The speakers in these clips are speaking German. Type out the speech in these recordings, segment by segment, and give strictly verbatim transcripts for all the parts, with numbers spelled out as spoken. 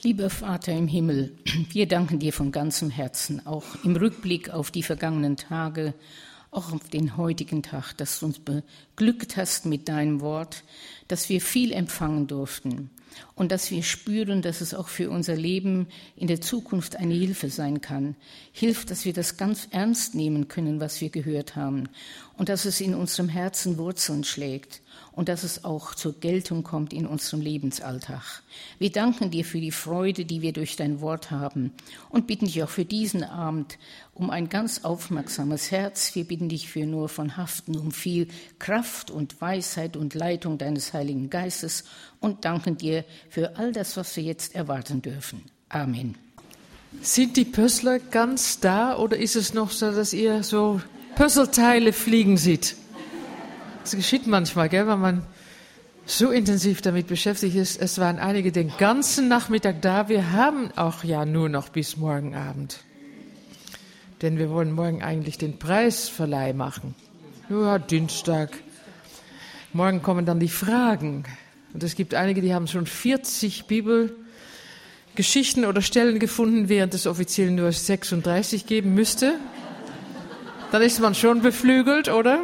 Lieber Vater im Himmel, wir danken dir von ganzem Herzen, auch im Rückblick auf die vergangenen Tage, auch auf den heutigen Tag, dass du uns beglückt hast mit deinem Wort, dass wir viel empfangen durften und dass wir spüren, dass es auch für unser Leben in der Zukunft eine Hilfe sein kann. Hilft, dass wir das ganz ernst nehmen können, was wir gehört haben und dass es in unserem Herzen Wurzeln schlägt und dass es auch zur Geltung kommt in unserem Lebensalltag. Wir danken dir für die Freude, die wir durch dein Wort haben und bitten dich auch für diesen Abend um ein ganz aufmerksames Herz. Wir bitten dich für nur von Haften um viel Kraft und Weisheit und Leitung deines Heiligen Geistes und danken dir für all das, was wir jetzt erwarten dürfen. Amen. Sind die Puzzler ganz da oder ist es noch so, dass ihr so Puzzleteile fliegen seht? Das geschieht manchmal, gell, wenn man so intensiv damit beschäftigt ist. Es waren einige den ganzen Nachmittag da. Wir haben auch ja nur noch bis morgen Abend. Denn wir wollen morgen eigentlich den Preisverleih machen. Ja, Dienstag. Morgen kommen dann die Fragen. Und es gibt einige, die haben schon vierzig Bibelgeschichten oder Stellen gefunden, während es offiziell nur sechsunddreißig geben müsste. Dann ist man schon beflügelt, oder?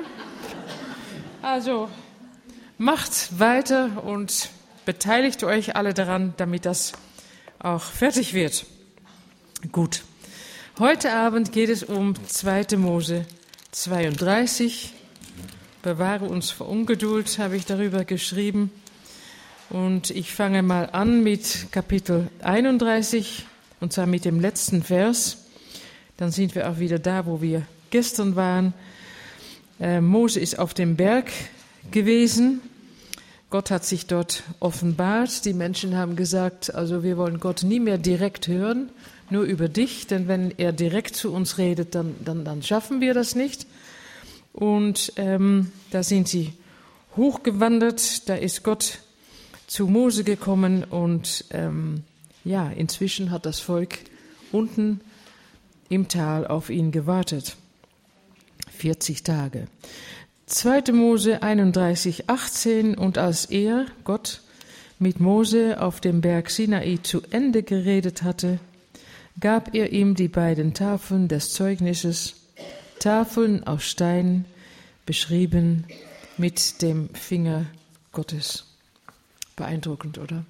Also, macht weiter und beteiligt euch alle daran, damit das auch fertig wird. Gut. Heute Abend geht es um zweite Mose zweiunddreißig. Bewahre uns vor Ungeduld, habe ich darüber geschrieben. Und ich fange mal an mit Kapitel einunddreißig, und zwar mit dem letzten Vers. Dann sind wir auch wieder da, wo wir gestern waren. Äh, Mose ist auf dem Berg gewesen. Gott hat sich dort offenbart. Die Menschen haben gesagt, also wir wollen Gott nie mehr direkt hören, nur über dich, denn wenn er direkt zu uns redet, dann, dann, dann schaffen wir das nicht. Und ähm, da sind sie hochgewandert, da ist Gott zu Mose gekommen und ähm, ja, inzwischen hat das Volk unten im Tal auf ihn gewartet. vierzig Tage. zweite Mose einunddreißig, achtzehn. Und als er, Gott, mit Mose auf dem Berg Sinai zu Ende geredet hatte, gab er ihm die beiden Tafeln des Zeugnisses, Tafeln aus Stein, beschrieben mit dem Finger Gottes. Beeindruckend, oder?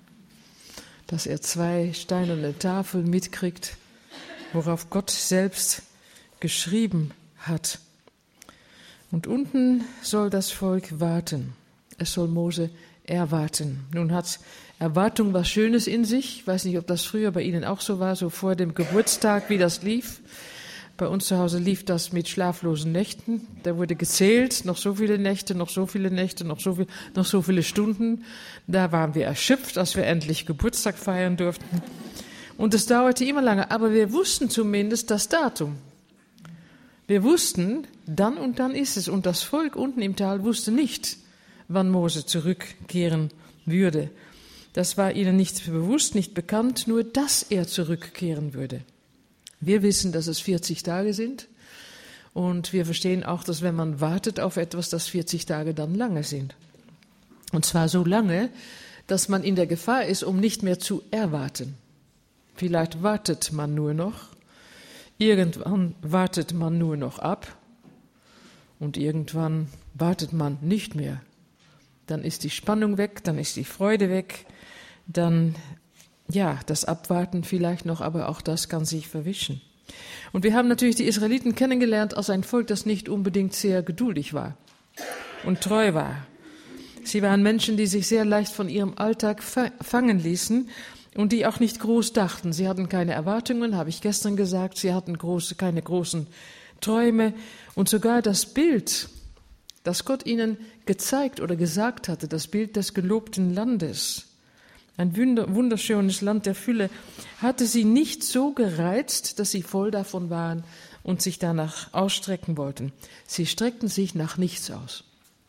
Dass er zwei steinerne Tafeln mitkriegt, worauf Gott selbst geschrieben hat. Und unten soll das Volk warten. Es soll Mose erwarten. Nun hat Erwartung was Schönes in sich. Ich weiß nicht, ob das früher bei Ihnen auch so war, so vor dem Geburtstag, wie das lief. Bei uns zu Hause lief das mit schlaflosen Nächten. Da wurde gezählt, noch so viele Nächte, noch so viele Nächte, noch so, viel, noch so viele Stunden. Da waren wir erschöpft, als wir endlich Geburtstag feiern durften. Und es dauerte immer lange, aber wir wussten zumindest das Datum. Wir wussten, dann und dann ist es. Und das Volk unten im Tal wusste nicht, wann Mose zurückkehren würde. Das war ihnen nicht bewusst, nicht bekannt, nur dass er zurückkehren würde. Wir wissen, dass es vierzig Tage sind. Und wir verstehen auch, dass wenn man wartet auf etwas, dass vierzig Tage dann lange sind. Und zwar so lange, dass man in der Gefahr ist, um nicht mehr zu erwarten. Vielleicht wartet man nur noch. Irgendwann wartet man nur noch ab und irgendwann wartet man nicht mehr. Dann ist die Spannung weg, dann ist die Freude weg, dann, ja, das Abwarten vielleicht noch, aber auch das kann sich verwischen. Und wir haben natürlich die Israeliten kennengelernt als ein Volk, das nicht unbedingt sehr geduldig war und treu war. Sie waren Menschen, die sich sehr leicht von ihrem Alltag fangen ließen, und die auch nicht groß dachten. Sie hatten keine Erwartungen, habe ich gestern gesagt. Sie hatten große, keine großen Träume. Und sogar das Bild, das Gott ihnen gezeigt oder gesagt hatte, das Bild des gelobten Landes, ein wunderschönes Land der Fülle, hatte sie nicht so gereizt, dass sie voll davon waren und sich danach ausstrecken wollten. Sie streckten sich nach nichts aus.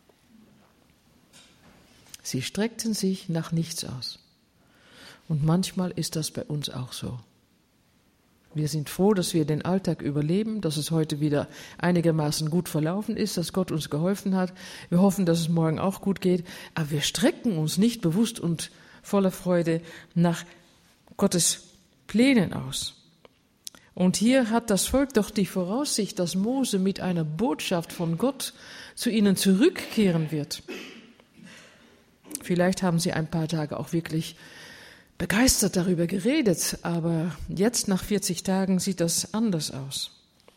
Sie streckten sich nach nichts aus. Und manchmal ist das bei uns auch so. Wir sind froh, dass wir den Alltag überleben, dass es heute wieder einigermaßen gut verlaufen ist, dass Gott uns geholfen hat. Wir hoffen, dass es morgen auch gut geht. Aber wir strecken uns nicht bewusst und voller Freude nach Gottes Plänen aus. Und hier hat das Volk doch die Voraussicht, dass Mose mit einer Botschaft von Gott zu ihnen zurückkehren wird. Vielleicht haben sie ein paar Tage auch wirklich begeistert darüber geredet, aber jetzt nach vierzig Tagen sieht das anders aus.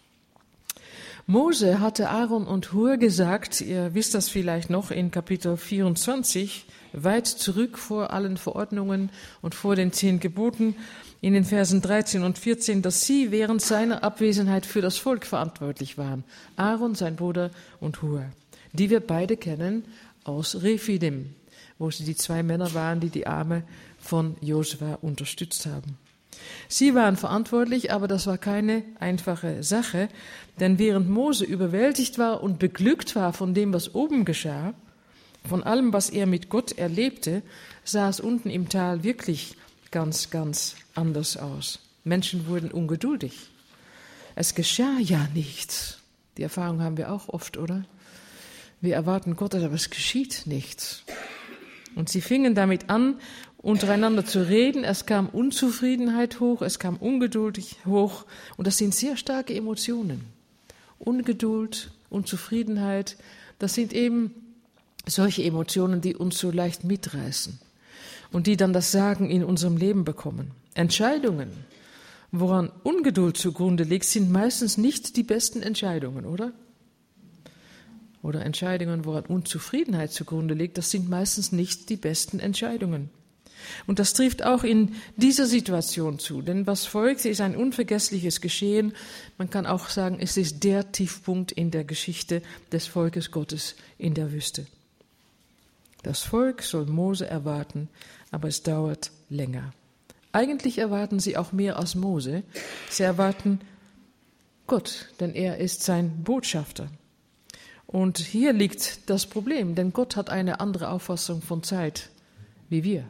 Mose hatte Aaron und Hur gesagt, ihr wisst das vielleicht noch in Kapitel vierundzwanzig, weit zurück vor allen Verordnungen und vor den zehn Geboten, in den Versen dreizehn und vierzehn, dass sie während seiner Abwesenheit für das Volk verantwortlich waren. Aaron, sein Bruder und Hur, die wir beide kennen aus Rephidim, wo sie die zwei Männer waren, die die Arme von Josua unterstützt haben. Sie waren verantwortlich, aber das war keine einfache Sache, denn während Mose überwältigt war und beglückt war von dem, was oben geschah, von allem, was er mit Gott erlebte, sah es unten im Tal wirklich ganz, ganz anders aus. Menschen wurden ungeduldig. Es geschah ja nichts. Die Erfahrung haben wir auch oft, oder? Wir erwarten Gottes, aber es geschieht nichts. Und sie fingen damit an, untereinander zu reden. Es kam Unzufriedenheit hoch, es kam Ungeduld hoch. Und das sind sehr starke Emotionen. Ungeduld, Unzufriedenheit, das sind eben solche Emotionen, die uns so leicht mitreißen und die dann das Sagen in unserem Leben bekommen. Entscheidungen, woran Ungeduld zugrunde liegt, sind meistens nicht die besten Entscheidungen, oder? Oder Entscheidungen, woran Unzufriedenheit zugrunde liegt, das sind meistens nicht die besten Entscheidungen. Und das trifft auch in dieser Situation zu, denn was folgt, ist ein unvergessliches Geschehen. Man kann auch sagen, es ist der Tiefpunkt in der Geschichte des Volkes Gottes in der Wüste. Das Volk soll Mose erwarten, aber es dauert länger. Eigentlich erwarten sie auch mehr als Mose. Sie erwarten Gott, denn er ist sein Botschafter. Und hier liegt das Problem, denn Gott hat eine andere Auffassung von Zeit wie wir.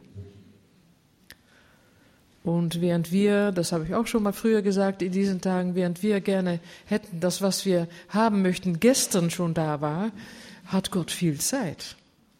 Und während wir, das habe ich auch schon mal früher gesagt in diesen Tagen, während wir gerne hätten, dass was wir haben möchten gestern schon da war, hat Gott viel Zeit.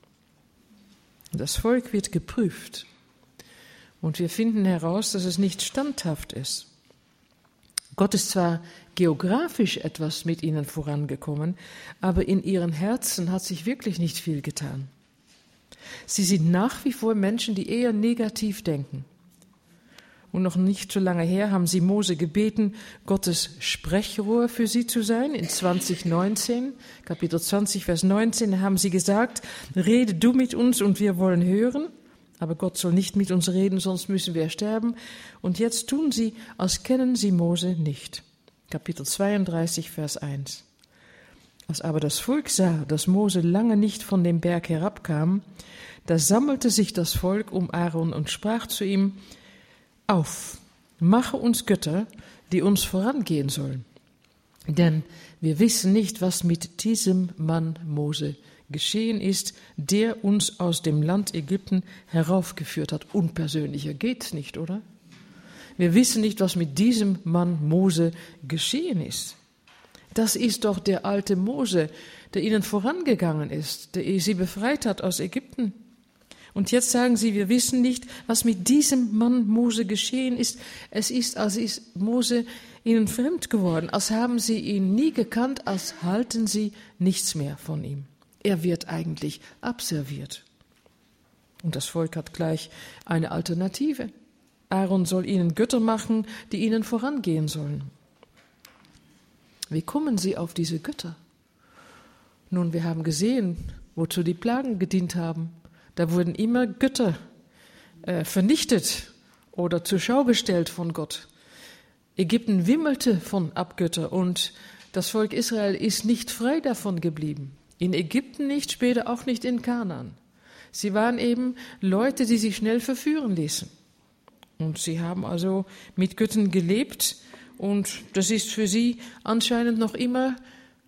Das Volk wird geprüft. Und wir finden heraus, dass es nicht standhaft ist. Gott ist zwar geografisch etwas mit ihnen vorangekommen, aber in ihren Herzen hat sich wirklich nicht viel getan. Sie sind nach wie vor Menschen, die eher negativ denken. Und noch nicht so lange her haben sie Mose gebeten, Gottes Sprechrohr für sie zu sein. In zwanzig neunzehn, Kapitel zwanzig, Vers neunzehn, haben sie gesagt, rede du mit uns und wir wollen hören. Aber Gott soll nicht mit uns reden, sonst müssen wir sterben. Und jetzt tun sie, als kennen sie Mose nicht. Kapitel zweiunddreißig, Vers eins. Als aber das Volk sah, dass Mose lange nicht von dem Berg herabkam, da sammelte sich das Volk um Aaron und sprach zu ihm, auf, mache uns Götter, die uns vorangehen sollen. Denn wir wissen nicht, was mit diesem Mann Mose geschehen ist, der uns aus dem Land Ägypten heraufgeführt hat. Unpersönlicher geht's nicht, oder? Wir wissen nicht, was mit diesem Mann Mose geschehen ist. Das ist doch der alte Mose, der ihnen vorangegangen ist, der sie befreit hat aus Ägypten. Und jetzt sagen sie, wir wissen nicht, was mit diesem Mann Mose geschehen ist. Es ist, als ist Mose ihnen fremd geworden, als haben sie ihn nie gekannt, als halten sie nichts mehr von ihm. Er wird eigentlich abserviert. Und das Volk hat gleich eine Alternative. Aaron soll ihnen Götter machen, die ihnen vorangehen sollen. Wie kommen sie auf diese Götter? Nun, wir haben gesehen, wozu die Plagen gedient haben. Da wurden immer Götter äh, vernichtet oder zur Schau gestellt von Gott. Ägypten wimmelte von Abgötter und das Volk Israel ist nicht frei davon geblieben. In Ägypten nicht, später auch nicht in Kanaan. Sie waren eben Leute, die sich schnell verführen ließen. Und sie haben also mit Göttern gelebt und das ist für sie anscheinend noch immer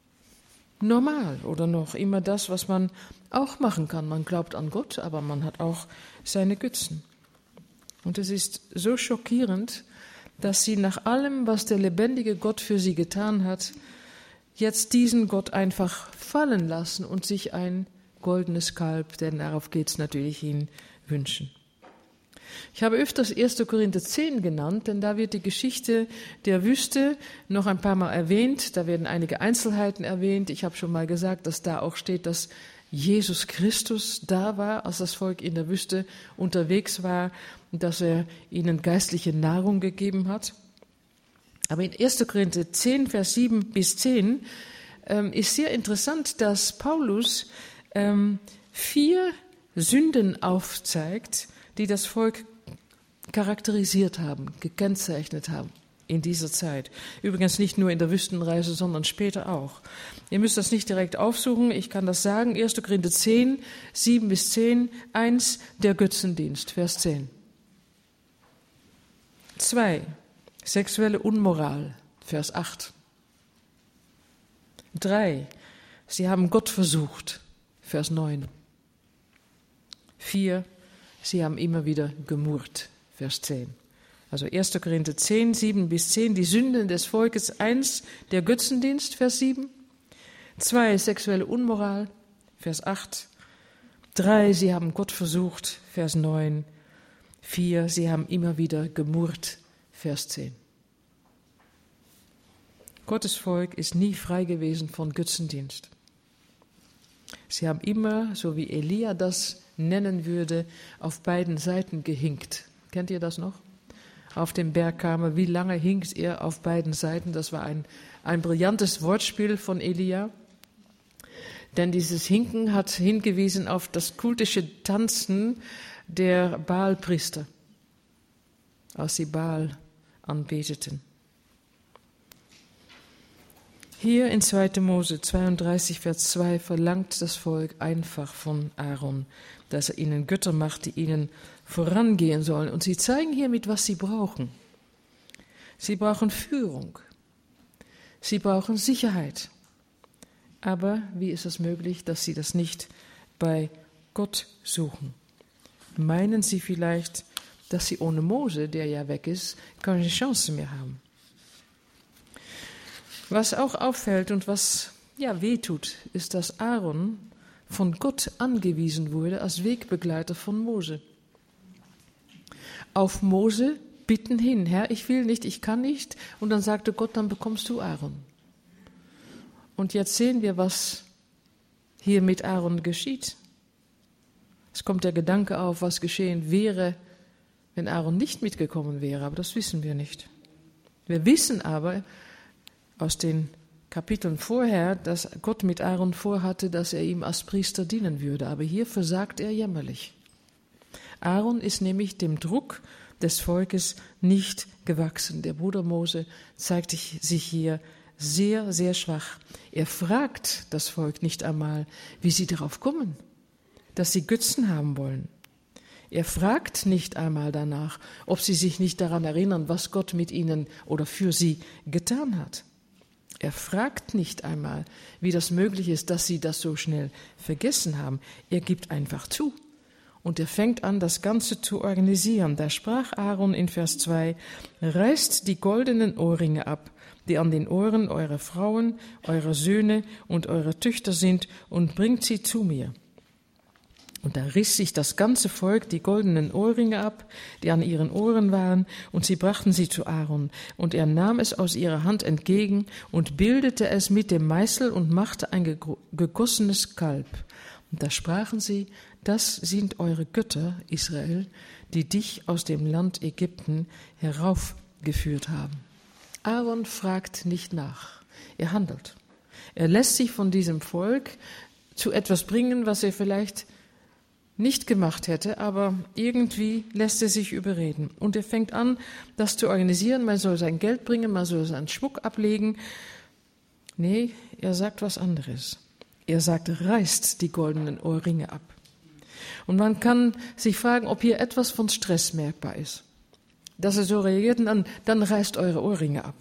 normal oder noch immer das, was man auch machen kann. Man glaubt an Gott, aber man hat auch seine Götzen. Und es ist so schockierend, dass sie nach allem, was der lebendige Gott für sie getan hat, jetzt diesen Gott einfach fallen lassen und sich ein goldenes Kalb, denn darauf geht es natürlich hin, wünschen. Ich habe öfters erster Korinther zehn genannt, denn da wird die Geschichte der Wüste noch ein paar Mal erwähnt. Da werden einige Einzelheiten erwähnt. Ich habe schon mal gesagt, dass da auch steht, dass Jesus Christus da war, als das Volk in der Wüste unterwegs war und dass er ihnen geistliche Nahrung gegeben hat. Aber in erster Korinther zehn, Vers sieben bis zehn ähm, ist sehr interessant, dass Paulus ähm, vier Sünden aufzeigt, die das Volk charakterisiert haben, gekennzeichnet haben in dieser Zeit. Übrigens nicht nur in der Wüstenreise, sondern später auch. Ihr müsst das nicht direkt aufsuchen, ich kann das sagen. erster Korinther zehn, sieben bis zehn. eins. Der Götzendienst, Vers zehn. zwei. Sexuelle Unmoral, Vers acht. drei. Sie haben Gott versucht, Vers neun. vier. Sie haben immer wieder gemurrt, Vers zehn. Also erster Korinther zehn, sieben bis zehn, die Sünden des Volkes. eins. Der Götzendienst, Vers sieben. zwei. Sexuelle Unmoral, Vers acht. drei. Sie haben Gott versucht, Vers neun. vier. Sie haben immer wieder gemurrt, Vers zehn. Gottes Volk ist nie frei gewesen von Götzendienst. Sie haben immer, so wie Elia das nennen würde, auf beiden Seiten gehinkt. Kennt ihr das noch? Auf dem Berg Karmel, wie lange hinkt er auf beiden Seiten? Das war ein, ein brillantes Wortspiel von Elia. Denn dieses Hinken hat hingewiesen auf das kultische Tanzen der Baalpriester, als sie Baal anbeteten. Hier in zweiter Mose zweiunddreißig, Vers zwei verlangt das Volk einfach von Aaron, dass er ihnen Götter macht, die ihnen vorangehen sollen. Und sie zeigen hiermit, was sie brauchen. Sie brauchen Führung. Sie brauchen Sicherheit. Aber wie ist es möglich, dass sie das nicht bei Gott suchen? Meinen sie vielleicht, dass sie ohne Mose, der ja weg ist, keine Chance mehr haben? Was auch auffällt und was ja wehtut, ist, dass Aaron von Gott angewiesen wurde als Wegbegleiter von Mose. Auf Mose bitten hin, Herr, ich will nicht, ich kann nicht. Und dann sagte Gott, dann bekommst du Aaron. Und jetzt sehen wir, was hier mit Aaron geschieht. Es kommt der Gedanke auf, was geschehen wäre, wenn Aaron nicht mitgekommen wäre, aber das wissen wir nicht. Wir wissen aber aus den Kapiteln vorher, dass Gott mit Aaron vorhatte, dass er ihm als Priester dienen würde. Aber hier versagt er jämmerlich. Aaron ist nämlich dem Druck des Volkes nicht gewachsen. Der Bruder Mose zeigt sich hier sehr, sehr schwach. Er fragt das Volk nicht einmal, wie sie darauf kommen, dass sie Götzen haben wollen. Er fragt nicht einmal danach, ob sie sich nicht daran erinnern, was Gott mit ihnen oder für sie getan hat. Er fragt nicht einmal, wie das möglich ist, dass sie das so schnell vergessen haben. Er gibt einfach zu. Und er fängt an, das Ganze zu organisieren. Da sprach Aaron in Vers zwei, reißt die goldenen Ohrringe ab, die an den Ohren eurer Frauen, eurer Söhne und eurer Töchter sind, und bringt sie zu mir. Und da riss sich das ganze Volk die goldenen Ohrringe ab, die an ihren Ohren waren, und sie brachten sie zu Aaron. Und er nahm es aus ihrer Hand entgegen und bildete es mit dem Meißel und machte ein gegossenes Kalb. Und da sprachen sie, das sind eure Götter, Israel, die dich aus dem Land Ägypten heraufgeführt haben. Aaron fragt nicht nach, er handelt. Er lässt sich von diesem Volk zu etwas bringen, was er vielleicht nicht gemacht hätte, aber irgendwie lässt er sich überreden. Und er fängt an, das zu organisieren. Man soll sein Geld bringen, man soll seinen Schmuck ablegen. Nee, er sagt was anderes. Er sagt, reißt die goldenen Ohrringe ab. Und man kann sich fragen, ob hier etwas von Stress merkbar ist. Dass er so reagiert und dann, dann reißt eure Ohrringe ab.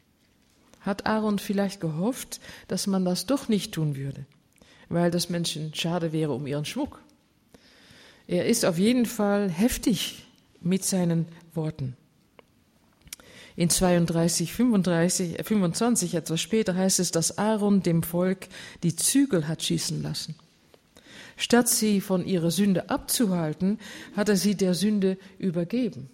Hat Aaron vielleicht gehofft, dass man das doch nicht tun würde, weil das Menschen schade wäre um ihren Schmuck? Er ist auf jeden Fall heftig mit seinen Worten. In zweiunddreißig, fünfunddreißig, fünfundzwanzig, etwas später heißt es, dass Aaron dem Volk die Zügel hat schießen lassen. Statt sie von ihrer Sünde abzuhalten, hat er sie der Sünde übergeben.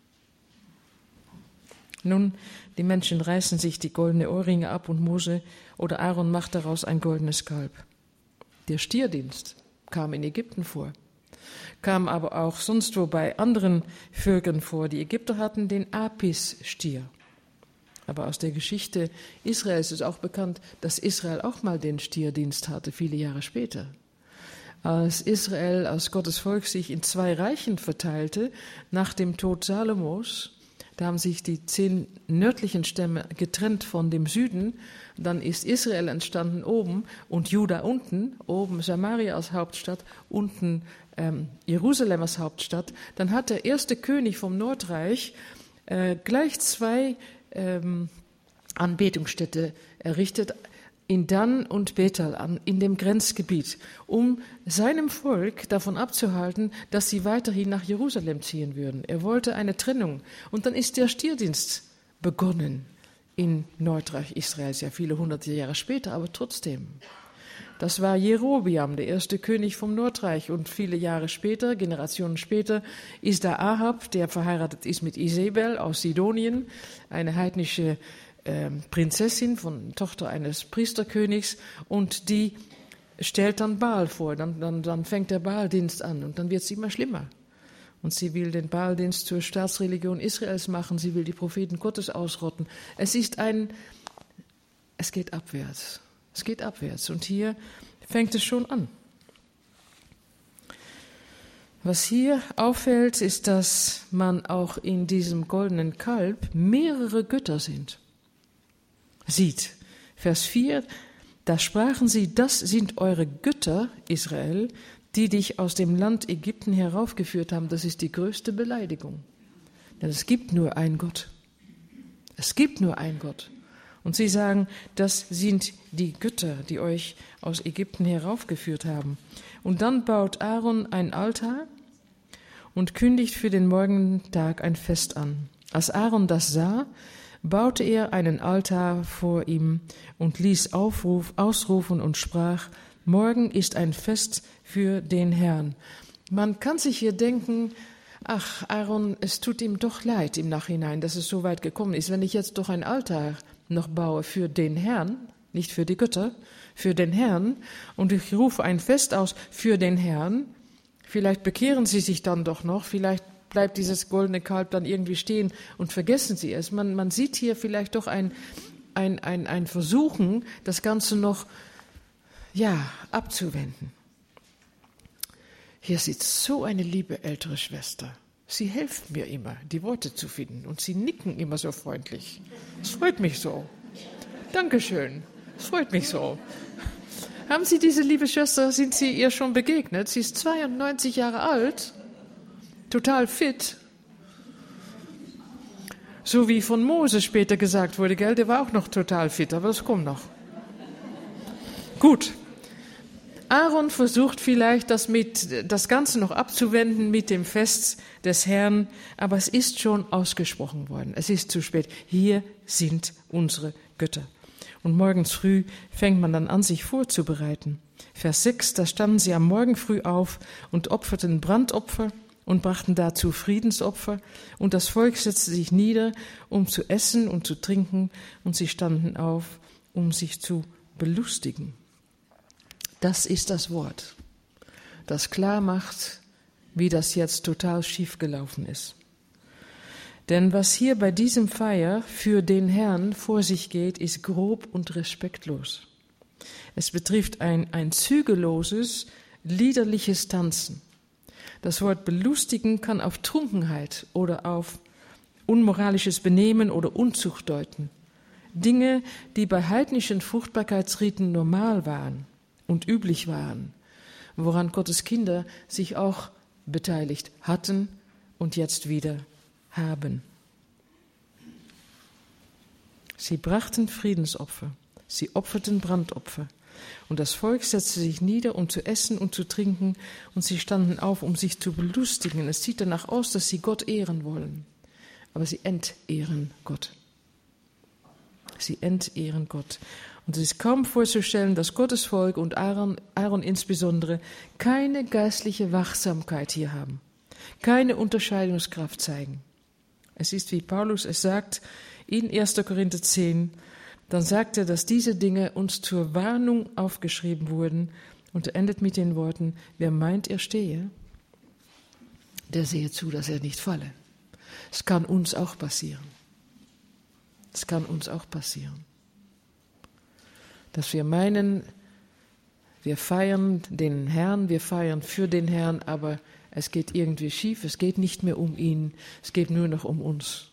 Nun, die Menschen reißen sich die goldenen Ohrringe ab und Mose oder Aaron macht daraus ein goldenes Kalb. Der Stierdienst kam in Ägypten vor, kam aber auch sonst wo bei anderen Völkern vor. Die Ägypter hatten den Apis-Stier. Aber aus der Geschichte Israels ist auch bekannt, dass Israel auch mal den Stierdienst hatte, viele Jahre später. Als Israel, als Gottes Volk sich in zwei Reichen verteilte, nach dem Tod Salomos, da haben sich die zehn nördlichen Stämme getrennt von dem Süden. Dann ist Israel entstanden oben und Juda unten, oben Samaria als Hauptstadt, unten ähm, Jerusalem als Hauptstadt. Dann hat der erste König vom Nordreich äh, gleich zwei ähm, Anbetungsstätte errichtet, in Dan und Bethel an, in dem Grenzgebiet, um seinem Volk davon abzuhalten, dass sie weiterhin nach Jerusalem ziehen würden. Er wollte eine Trennung. Und dann ist der Stierdienst begonnen in Nordreich Israels, ja viele hunderte Jahre später, aber trotzdem. Das war Jerobiam, der erste König vom Nordreich. Und viele Jahre später, Generationen später, ist da Ahab, der verheiratet ist mit Isabel aus Sidonien, eine heidnische Prinzessin, von Tochter eines Priesterkönigs, und die stellt dann Baal vor. Dann, dann, dann fängt der Baaldienst an und dann wird es immer schlimmer. Und sie will den Baaldienst zur Staatsreligion Israels machen, sie will die Propheten Gottes ausrotten. Es ist ein, es geht abwärts. Es geht abwärts. Und hier fängt es schon an. Was hier auffällt, ist, dass man auch in diesem goldenen Kalb mehrere Götter sind. Sieht, Vers vier, da sprachen sie, das sind eure Götter, Israel, die dich aus dem Land Ägypten heraufgeführt haben. Das ist die größte Beleidigung. Denn es gibt nur einen Gott. Es gibt nur einen Gott. Und sie sagen, das sind die Götter, die euch aus Ägypten heraufgeführt haben. Und dann baut Aaron ein Altar und kündigt für den morgigen Tag ein Fest an. Als Aaron das sah, baute er einen Altar vor ihm und ließ Aufruf, ausrufen und sprach, morgen ist ein Fest für den Herrn. Man kann sich hier denken, ach, Aaron, es tut ihm doch leid im Nachhinein, dass es so weit gekommen ist. Wenn ich jetzt doch ein Altar noch baue für den Herrn, nicht für die Götter, für den Herrn, und ich rufe ein Fest aus für den Herrn, vielleicht bekehren sie sich dann doch noch, vielleicht bleibt dieses goldene Kalb dann irgendwie stehen und vergessen sie es. Man, man sieht hier vielleicht doch ein, ein, ein, ein Versuchen, das Ganze noch ja, abzuwenden. Hier sitzt so eine liebe ältere Schwester. Sie hilft mir immer, die Worte zu finden, und sie nicken immer so freundlich. Es freut mich so. Dankeschön. Es freut mich so. Haben Sie diese liebe Schwester, sind Sie ihr schon begegnet? Sie ist zweiundneunzig Jahre alt. Total fit. So wie von Mose später gesagt wurde, gell, der war auch noch total fit, aber das kommt noch. Gut. Aaron versucht vielleicht, das, mit, das Ganze noch abzuwenden mit dem Fest des Herrn, aber es ist schon ausgesprochen worden. Es ist zu spät. Hier sind unsere Götter. Und morgens früh fängt man dann an, sich vorzubereiten. Vers sechs, da standen sie am Morgen früh auf und opferten Brandopfer und brachten dazu Friedensopfer, und das Volk setzte sich nieder, um zu essen und zu trinken, und sie standen auf, um sich zu belustigen. Das ist das Wort, das klar macht, wie das jetzt total schief gelaufen ist. Denn was hier bei diesem Feier für den Herrn vor sich geht, ist grob und respektlos. Es betrifft ein, ein zügelloses, liederliches Tanzen. Das Wort belustigen kann auf Trunkenheit oder auf unmoralisches Benehmen oder Unzucht deuten. Dinge, die bei heidnischen Fruchtbarkeitsriten normal waren und üblich waren, woran Gottes Kinder sich auch beteiligt hatten und jetzt wieder haben. Sie brachten Friedensopfer, sie opferten Brandopfer. Und das Volk setzte sich nieder, um zu essen und zu trinken, und sie standen auf, um sich zu belustigen. Es sieht danach aus, dass sie Gott ehren wollen, aber sie entehren Gott. Sie entehren Gott. Und es ist kaum vorzustellen, dass Gottes Volk und Aaron, Aaron insbesondere keine geistliche Wachsamkeit hier haben, keine Unterscheidungskraft zeigen. Es ist, wie Paulus es sagt, in erster Korinther zehn, dann sagt er, dass diese Dinge uns zur Warnung aufgeschrieben wurden, und er endet mit den Worten: Wer meint, er stehe, der sehe zu, dass er nicht falle. Es kann uns auch passieren. Es kann uns auch passieren. Dass wir meinen, wir feiern den Herrn, wir feiern für den Herrn, aber es geht irgendwie schief, es geht nicht mehr um ihn, es geht nur noch um uns.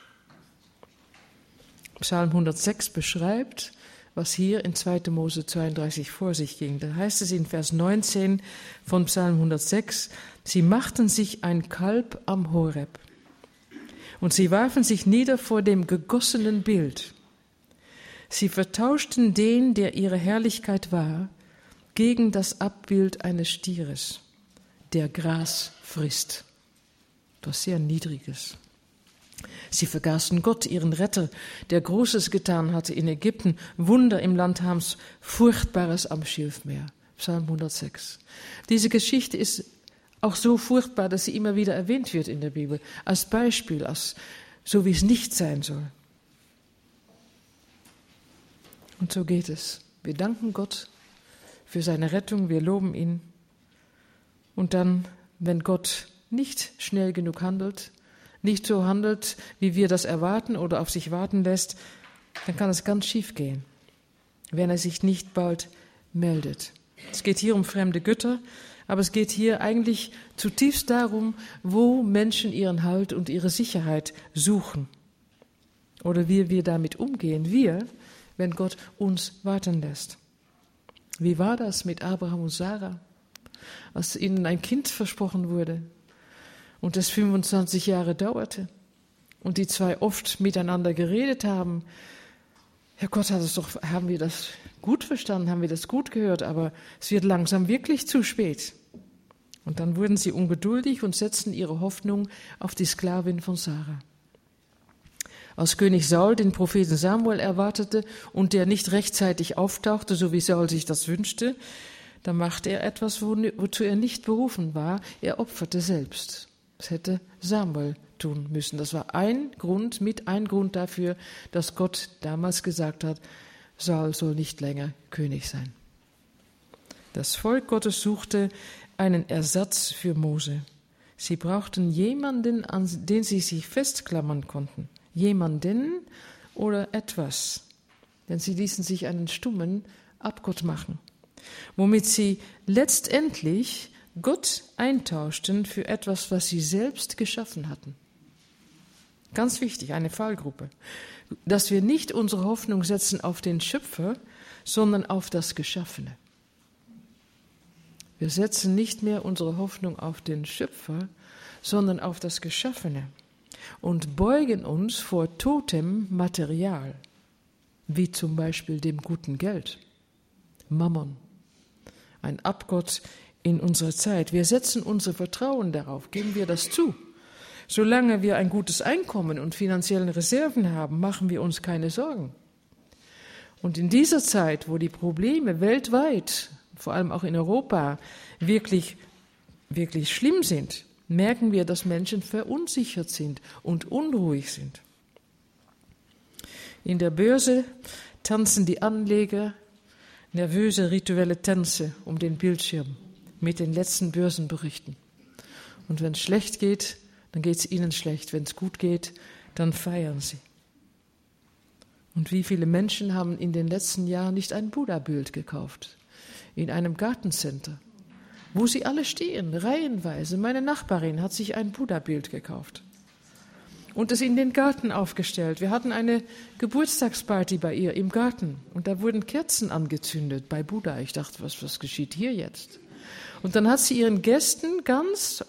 Psalm hundertsechs beschreibt, was hier in zweiter Mose zweiunddreißig vor sich ging. Da heißt es in Vers neunzehn von Psalm hundertsechs, sie machten sich ein Kalb am Horeb und sie warfen sich nieder vor dem gegossenen Bild. Sie vertauschten den, der ihre Herrlichkeit war, gegen das Abbild eines Stieres, der Gras frisst. Etwas sehr Niedriges. Sie vergaßen Gott, ihren Retter, der Großes getan hatte in Ägypten, Wunder im Land Hams, Furchtbares am Schilfmeer. Psalm hundertsechs. Diese Geschichte ist auch so furchtbar, dass sie immer wieder erwähnt wird in der Bibel, als Beispiel, als so wie es nicht sein soll. Und so geht es. Wir danken Gott für seine Rettung, wir loben ihn. Und dann, wenn Gott nicht schnell genug handelt, nicht so handelt, wie wir das erwarten oder auf sich warten lässt, dann kann es ganz schief gehen, wenn er sich nicht bald meldet. Es geht hier um fremde Götter, aber es geht hier eigentlich zutiefst darum, wo Menschen ihren Halt und ihre Sicherheit suchen. Oder wie wir damit umgehen, wir, wenn Gott uns warten lässt. Wie war das mit Abraham und Sarah, als ihnen ein Kind versprochen wurde und es fünfundzwanzig Jahre dauerte und die zwei oft miteinander geredet haben? Herr Gott, hat es doch, haben wir das gut verstanden, haben wir das gut gehört, aber es wird langsam wirklich zu spät. Und dann wurden sie ungeduldig und setzten ihre Hoffnung auf die Sklavin von Sarah. Als König Saul den Propheten Samuel erwartete und der nicht rechtzeitig auftauchte, so wie Saul sich das wünschte, da machte er etwas, wozu er nicht berufen war. Er opferte selbst. Das hätte Samuel tun müssen. Das war ein Grund, mit ein Grund dafür, dass Gott damals gesagt hat, Saul soll nicht länger König sein. Das Volk Gottes suchte einen Ersatz für Mose. Sie brauchten jemanden, an den sie sich festklammern konnten. Jemanden oder etwas. Denn sie ließen sich einen stummen Abgott machen, womit sie letztendlich Gott eintauschten für etwas, was sie selbst geschaffen hatten. Ganz wichtig, eine Fallgruppe. Dass wir nicht unsere Hoffnung setzen auf den Schöpfer, sondern auf das Geschaffene. Wir setzen nicht mehr unsere Hoffnung auf den Schöpfer, sondern auf das Geschaffene und beugen uns vor totem Material, wie zum Beispiel dem guten Geld, Mammon, ein Abgott in unserer Zeit. Wir setzen unser Vertrauen darauf, geben wir das zu. Solange wir ein gutes Einkommen und finanzielle Reserven haben, machen wir uns keine Sorgen. Und in dieser Zeit, wo die Probleme weltweit, vor allem auch in Europa, wirklich, wirklich schlimm sind, merken wir, dass Menschen verunsichert sind und unruhig sind. In der Börse tanzen die Anleger nervöse rituelle Tänze um den Bildschirm mit den letzten Börsenberichten. Und wenn es schlecht geht, dann geht es ihnen schlecht. Wenn es gut geht, dann feiern sie. Und wie viele Menschen haben in den letzten Jahren nicht ein Buddha-Bild gekauft? In einem Gartencenter, wo sie alle stehen, reihenweise. Meine Nachbarin hat sich ein Buddha-Bild gekauft und es in den Garten aufgestellt. Wir hatten eine Geburtstagsparty bei ihr im Garten und da wurden Kerzen angezündet bei Buddha. Ich dachte, was, was geschieht hier jetzt? Und dann hat sie ihren Gästen ganz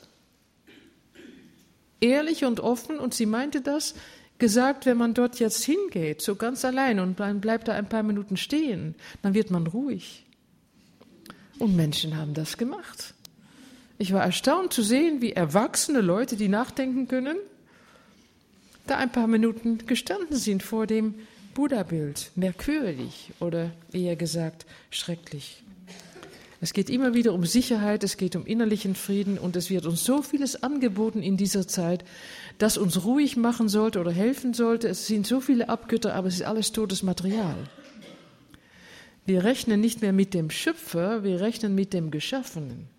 ehrlich und offen, und sie meinte das, gesagt, wenn man dort jetzt hingeht, so ganz allein und dann bleibt da ein paar Minuten stehen, dann wird man ruhig. Und Menschen haben das gemacht. Ich war erstaunt zu sehen, wie erwachsene Leute, die nachdenken können, da ein paar Minuten gestanden sind vor dem Buddha-Bild merkwürdig oder eher gesagt schrecklich. Es geht immer wieder um Sicherheit, es geht um innerlichen Frieden und es wird uns so vieles angeboten in dieser Zeit, das uns ruhig machen sollte oder helfen sollte. Es sind so viele Abgötter, aber es ist alles totes Material. Wir rechnen nicht mehr mit dem Schöpfer, wir rechnen mit dem Geschaffenen.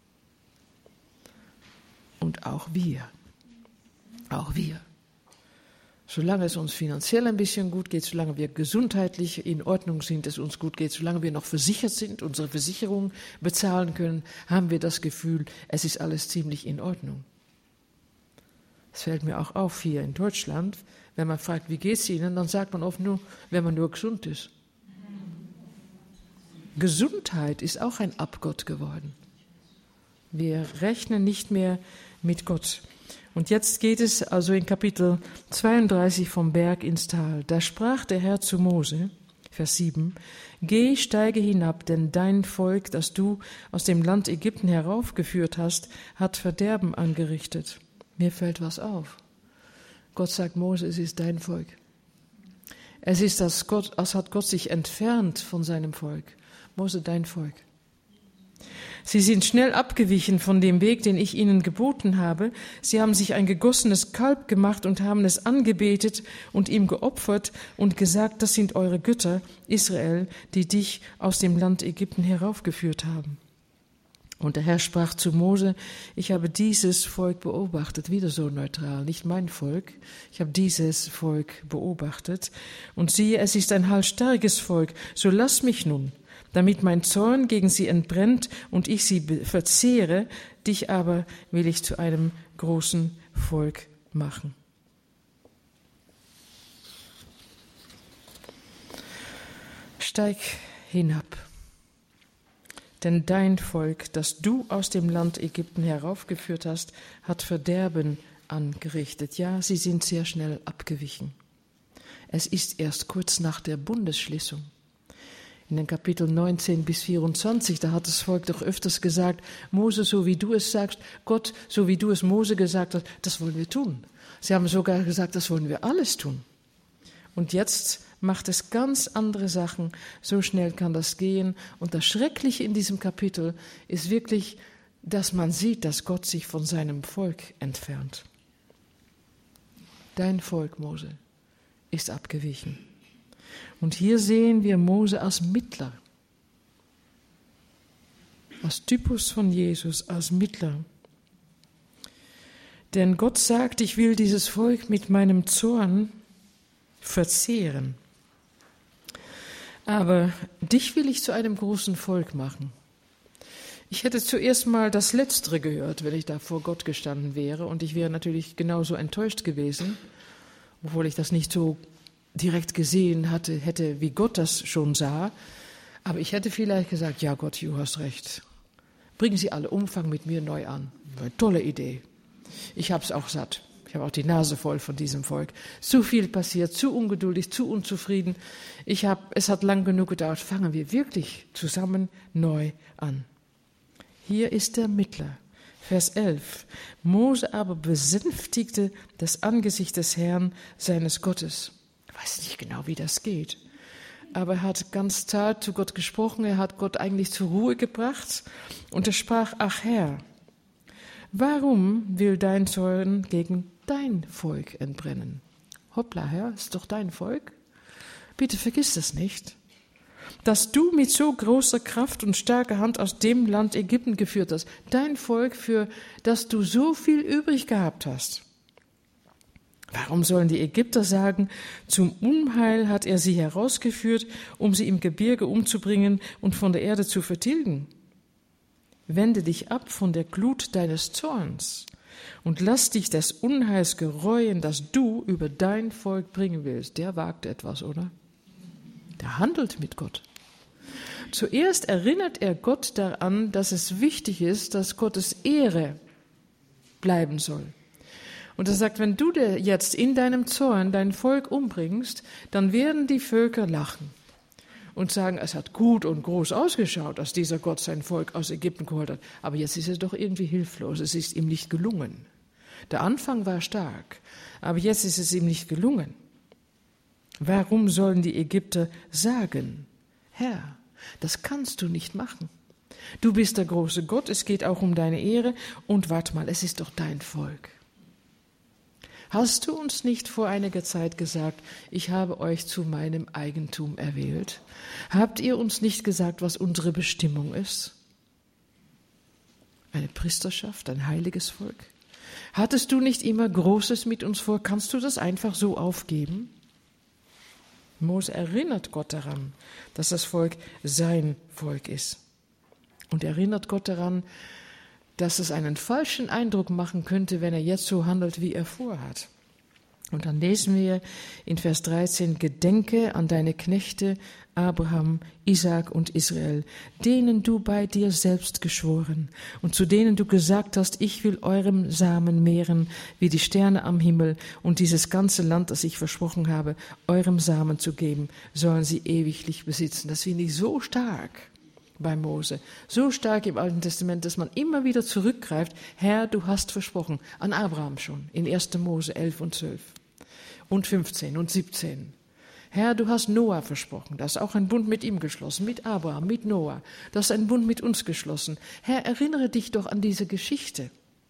Und auch wir, auch wir. Solange es uns finanziell ein bisschen gut geht, solange wir gesundheitlich in Ordnung sind, es uns gut geht, solange wir noch versichert sind, unsere Versicherung bezahlen können, haben wir das Gefühl, es ist alles ziemlich in Ordnung. Es fällt mir auch auf hier in Deutschland, wenn man fragt, wie geht's Ihnen, dann sagt man oft nur, wenn man nur gesund ist. Gesundheit ist auch ein Abgott geworden. Wir rechnen nicht mehr mit Gott. Und jetzt geht es also in Kapitel zweiunddreißig vom Berg ins Tal. Da sprach der Herr zu Mose, Vers sieben, Geh, steige hinab, denn dein Volk, das du aus dem Land Ägypten heraufgeführt hast, hat Verderben angerichtet. Mir fällt was auf. Gott sagt, Mose, es ist dein Volk. Es ist, dass Gott, als hat Gott sich entfernt von seinem Volk. Mose, dein Volk. Sie sind schnell abgewichen von dem Weg, den ich ihnen geboten habe. Sie haben sich ein gegossenes Kalb gemacht und haben es angebetet und ihm geopfert und gesagt, das sind eure Götter, Israel, die dich aus dem Land Ägypten heraufgeführt haben. Und der Herr sprach zu Mose, ich habe dieses Volk beobachtet, wieder so neutral, nicht mein Volk, ich habe dieses Volk beobachtet. Und siehe, es ist ein halsstarriges Volk, so lass mich nun, damit mein Zorn gegen sie entbrennt und ich sie verzehre, dich aber will ich zu einem großen Volk machen. Steig hinab, denn dein Volk, das du aus dem Land Ägypten heraufgeführt hast, hat Verderben angerichtet. Ja, sie sind sehr schnell abgewichen. Es ist erst kurz nach der Bundesschließung. In den Kapiteln neunzehn bis vierundzwanzig, da hat das Volk doch öfters gesagt, Mose, so wie du es sagst, Gott, so wie du es Mose gesagt hast, das wollen wir tun. Sie haben sogar gesagt, das wollen wir alles tun. Und jetzt macht es ganz andere Sachen, so schnell kann das gehen. Und das Schreckliche in diesem Kapitel ist wirklich, dass man sieht, dass Gott sich von seinem Volk entfernt. Dein Volk, Mose, ist abgewichen. Und hier sehen wir Mose als Mittler, als Typus von Jesus, als Mittler. Denn Gott sagt, ich will dieses Volk mit meinem Zorn verzehren. Aber dich will ich zu einem großen Volk machen. Ich hätte zuerst mal das Letztere gehört, wenn ich da vor Gott gestanden wäre. Und ich wäre natürlich genauso enttäuscht gewesen, obwohl ich das nicht so direkt gesehen hatte, hätte, wie Gott das schon sah. Aber ich hätte vielleicht gesagt, ja Gott, du hast recht. Bringen Sie alle um, fangen mit mir neu an. Eine tolle Idee. Ich habe es auch satt. Ich habe auch die Nase voll von diesem Volk. Zu viel passiert, zu ungeduldig, zu unzufrieden. Ich hab, es hat lang genug gedauert. Fangen wir wirklich zusammen neu an. Hier ist der Mittler. Vers elf. Mose aber besänftigte das Angesicht des Herrn, seines Gottes. Ich weiß nicht genau, wie das geht. Aber er hat ganz zart zu Gott gesprochen, er hat Gott eigentlich zur Ruhe gebracht und er sprach, ach Herr, warum will dein Zorn gegen dein Volk entbrennen? Hoppla, Herr, ist doch dein Volk. Bitte vergiss das nicht, dass du mit so großer Kraft und starker Hand aus dem Land Ägypten geführt hast. Dein Volk, für das du so viel übrig gehabt hast. Warum sollen die Ägypter sagen, zum Unheil hat er sie herausgeführt, um sie im Gebirge umzubringen und von der Erde zu vertilgen? Wende dich ab von der Glut deines Zorns und lass dich des Unheils gereuen, das du über dein Volk bringen willst. Der wagt etwas, oder? Der handelt mit Gott. Zuerst erinnert er Gott daran, dass es wichtig ist, dass Gottes Ehre bleiben soll. Und er sagt, wenn du jetzt in deinem Zorn dein Volk umbringst, dann werden die Völker lachen und sagen, es hat gut und groß ausgeschaut, als dieser Gott sein Volk aus Ägypten geholt hat. Aber jetzt ist er doch irgendwie hilflos, es ist ihm nicht gelungen. Der Anfang war stark, aber jetzt ist es ihm nicht gelungen. Warum sollen die Ägypter sagen, Herr, das kannst du nicht machen. Du bist der große Gott, es geht auch um deine Ehre und warte mal, es ist doch dein Volk. Hast du uns nicht vor einiger Zeit gesagt, ich habe euch zu meinem Eigentum erwählt? Habt ihr uns nicht gesagt, was unsere Bestimmung ist? Eine Priesterschaft, ein heiliges Volk? Hattest du nicht immer Großes mit uns vor? Kannst du das einfach so aufgeben? Mose erinnert Gott daran, dass das Volk sein Volk ist. Und erinnert Gott daran, dass es einen falschen Eindruck machen könnte, wenn er jetzt so handelt, wie er vorhat. Und dann lesen wir in Vers dreizehn, Gedenke an deine Knechte Abraham, Isaak und Israel, denen du bei dir selbst geschworen und zu denen du gesagt hast, ich will eurem Samen mehren wie die Sterne am Himmel und dieses ganze Land, das ich versprochen habe, eurem Samen zu geben, sollen sie ewiglich besitzen. Das finde ich so stark bei Mose, so stark im Alten Testament, dass man immer wieder zurückgreift, Herr, du hast versprochen, an Abraham schon, in erster Mose elf und zwölf und fünfzehn und siebzehn. Herr, du hast Noah versprochen, du hast auch einen Bund mit ihm geschlossen, mit Abraham, mit Noah, du hast einen Bund mit uns geschlossen. Herr, erinnere dich doch an diese Geschichte.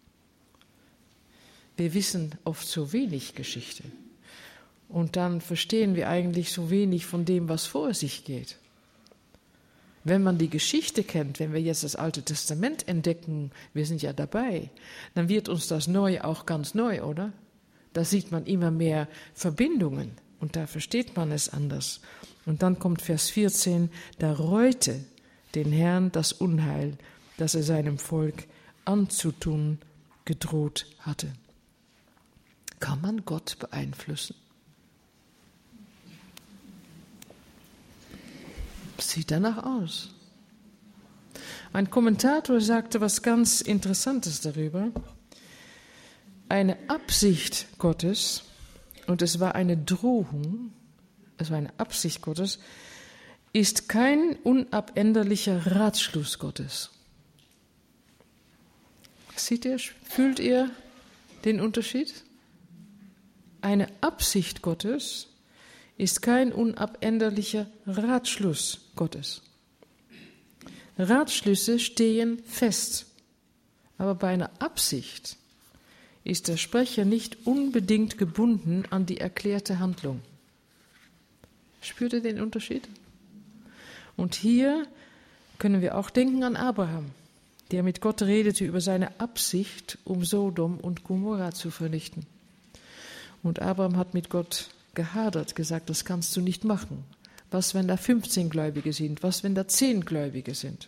Wir wissen oft so wenig Geschichte und dann verstehen wir eigentlich so wenig von dem, was vor sich geht. Wenn man die Geschichte kennt, wenn wir jetzt das Alte Testament entdecken, wir sind ja dabei, dann wird uns das Neue auch ganz neu, oder? Da sieht man immer mehr Verbindungen und da versteht man es anders. Und dann kommt Vers vierzehn, da reute den Herrn das Unheil, das er seinem Volk anzutun gedroht hatte. Kann man Gott beeinflussen? Sieht danach aus. Ein Kommentator sagte was ganz Interessantes darüber. Eine Absicht Gottes, und es war eine Drohung, es war eine Absicht Gottes, ist kein unabänderlicher Ratschluss Gottes. Seht ihr, fühlt ihr den Unterschied? Eine Absicht Gottes ist kein unabänderlicher Ratschluss Gottes. Ratschlüsse stehen fest, aber bei einer Absicht ist der Sprecher nicht unbedingt gebunden an die erklärte Handlung. Spürt ihr den Unterschied? Und hier können wir auch denken an Abraham, der mit Gott redete über seine Absicht, um Sodom und Gomorra zu vernichten. Und Abraham hat mit Gott gehadert, gesagt, das kannst du nicht machen. Was, wenn da fünfzehn Gläubige sind? Was, wenn da zehn Gläubige sind?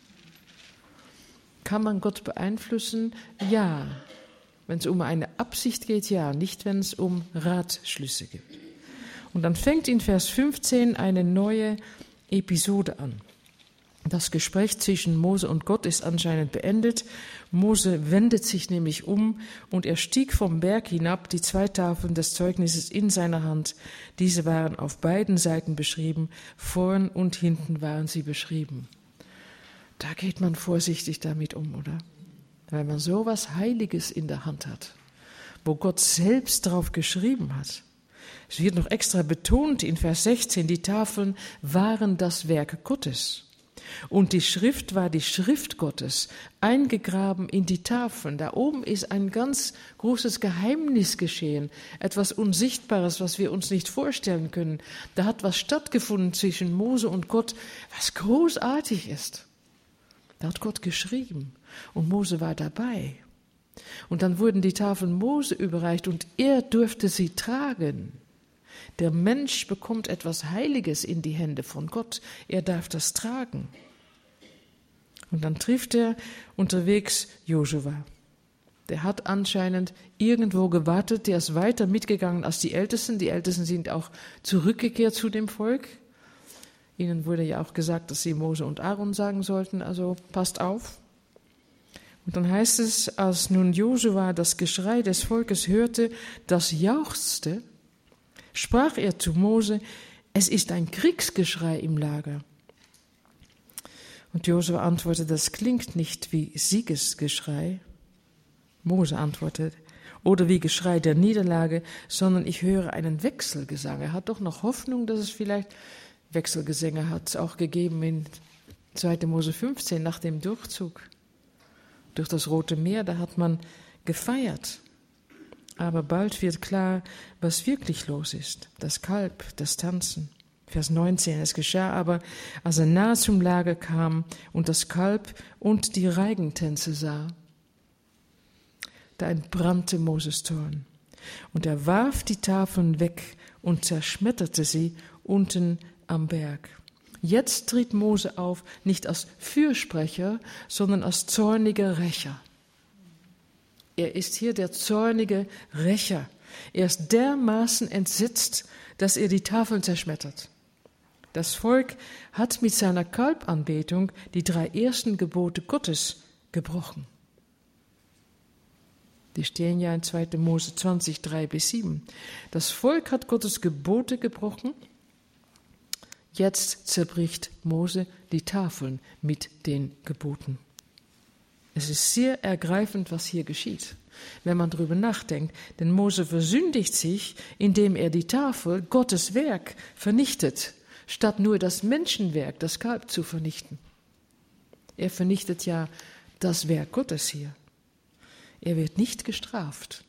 Kann man Gott beeinflussen? Ja. Wenn es um eine Absicht geht, ja. Nicht, wenn es um Ratschlüsse geht. Und dann fängt in Vers fünfzehn eine neue Episode an. Das Gespräch zwischen Mose und Gott ist anscheinend beendet. Mose wendet sich nämlich um und er stieg vom Berg hinab, die zwei Tafeln des Zeugnisses in seiner Hand. Diese waren auf beiden Seiten beschrieben, vorn und hinten waren sie beschrieben. Da geht man vorsichtig damit um, oder? Weil man so was Heiliges in der Hand hat, wo Gott selbst drauf geschrieben hat. Es wird noch extra betont in Vers sechzehn, die Tafeln waren das Werk Gottes. Und die Schrift war die Schrift Gottes, eingegraben in die Tafeln. Da oben ist ein ganz großes Geheimnis geschehen, etwas Unsichtbares, was wir uns nicht vorstellen können. Da hat was stattgefunden zwischen Mose und Gott, was großartig ist. Da hat Gott geschrieben und Mose war dabei. Und dann wurden die Tafeln Mose überreicht und er durfte sie tragen. Der Mensch bekommt etwas Heiliges in die Hände von Gott. Er darf das tragen. Und dann trifft er unterwegs Josua. Der hat anscheinend irgendwo gewartet, der ist weiter mitgegangen als die Ältesten. Die Ältesten sind auch zurückgekehrt zu dem Volk. Ihnen wurde ja auch gesagt, dass sie Mose und Aaron sagen sollten, also passt auf. Und dann heißt es, als nun Josua das Geschrei des Volkes hörte, das jauchzte, sprach er zu Mose, es ist ein Kriegsgeschrei im Lager. Und Josua antwortete, das klingt nicht wie Siegesgeschrei. Mose antwortete, oder wie Geschrei der Niederlage, sondern ich höre einen Wechselgesang. Er hat doch noch Hoffnung, dass es vielleicht Wechselgesänge hat, auch gegeben in zweiter Mose fünfzehn nach dem Durchzug durch das Rote Meer. Da hat man gefeiert. Aber bald wird klar, was wirklich los ist. Das Kalb, das Tanzen. Vers neunzehn, es geschah aber, als er nahe zum Lager kam und das Kalb und die Reigentänze sah, da entbrannte Moses Zorn. Und er warf die Tafeln weg und zerschmetterte sie unten am Berg. Jetzt tritt Mose auf, nicht als Fürsprecher, sondern als zorniger Rächer. Er ist hier der zornige Rächer. Er ist dermaßen entsetzt, dass er die Tafeln zerschmettert. Das Volk hat mit seiner Kalbanbetung die drei ersten Gebote Gottes gebrochen. Die stehen ja in zweiter Mose zwanzig, drei bis sieben. Das Volk hat Gottes Gebote gebrochen. Jetzt zerbricht Mose die Tafeln mit den Geboten. Es ist sehr ergreifend, was hier geschieht, wenn man darüber nachdenkt. Denn Mose versündigt sich, indem er die Tafel, Gottes Werk, vernichtet, statt nur das Menschenwerk, das Kalb, zu vernichten. Er vernichtet ja das Werk Gottes hier. Er wird nicht gestraft.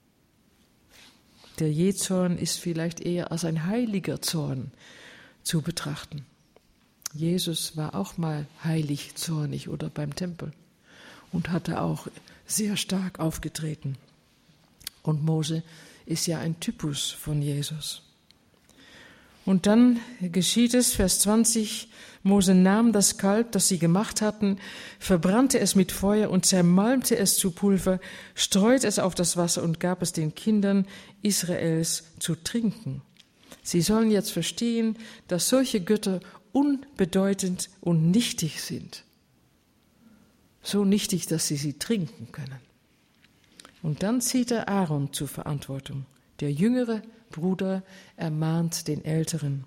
Der Jähzorn ist vielleicht eher als ein heiliger Zorn zu betrachten. Jesus war auch mal heilig zornig oder beim Tempel und hatte auch sehr stark aufgetreten. Und Mose ist ja ein Typus von Jesus. Und dann geschieht es, Vers zwanzig, Mose nahm das Kalb, das sie gemacht hatten, verbrannte es mit Feuer und zermalmte es zu Pulver, streute es auf das Wasser und gab es den Kindern Israels zu trinken. Sie sollen jetzt verstehen, dass solche Götter unbedeutend und nichtig sind. So nichtig, dass sie sie trinken können. Und dann zieht er Aaron zur Verantwortung. Der jüngere Bruder ermahnt den Älteren.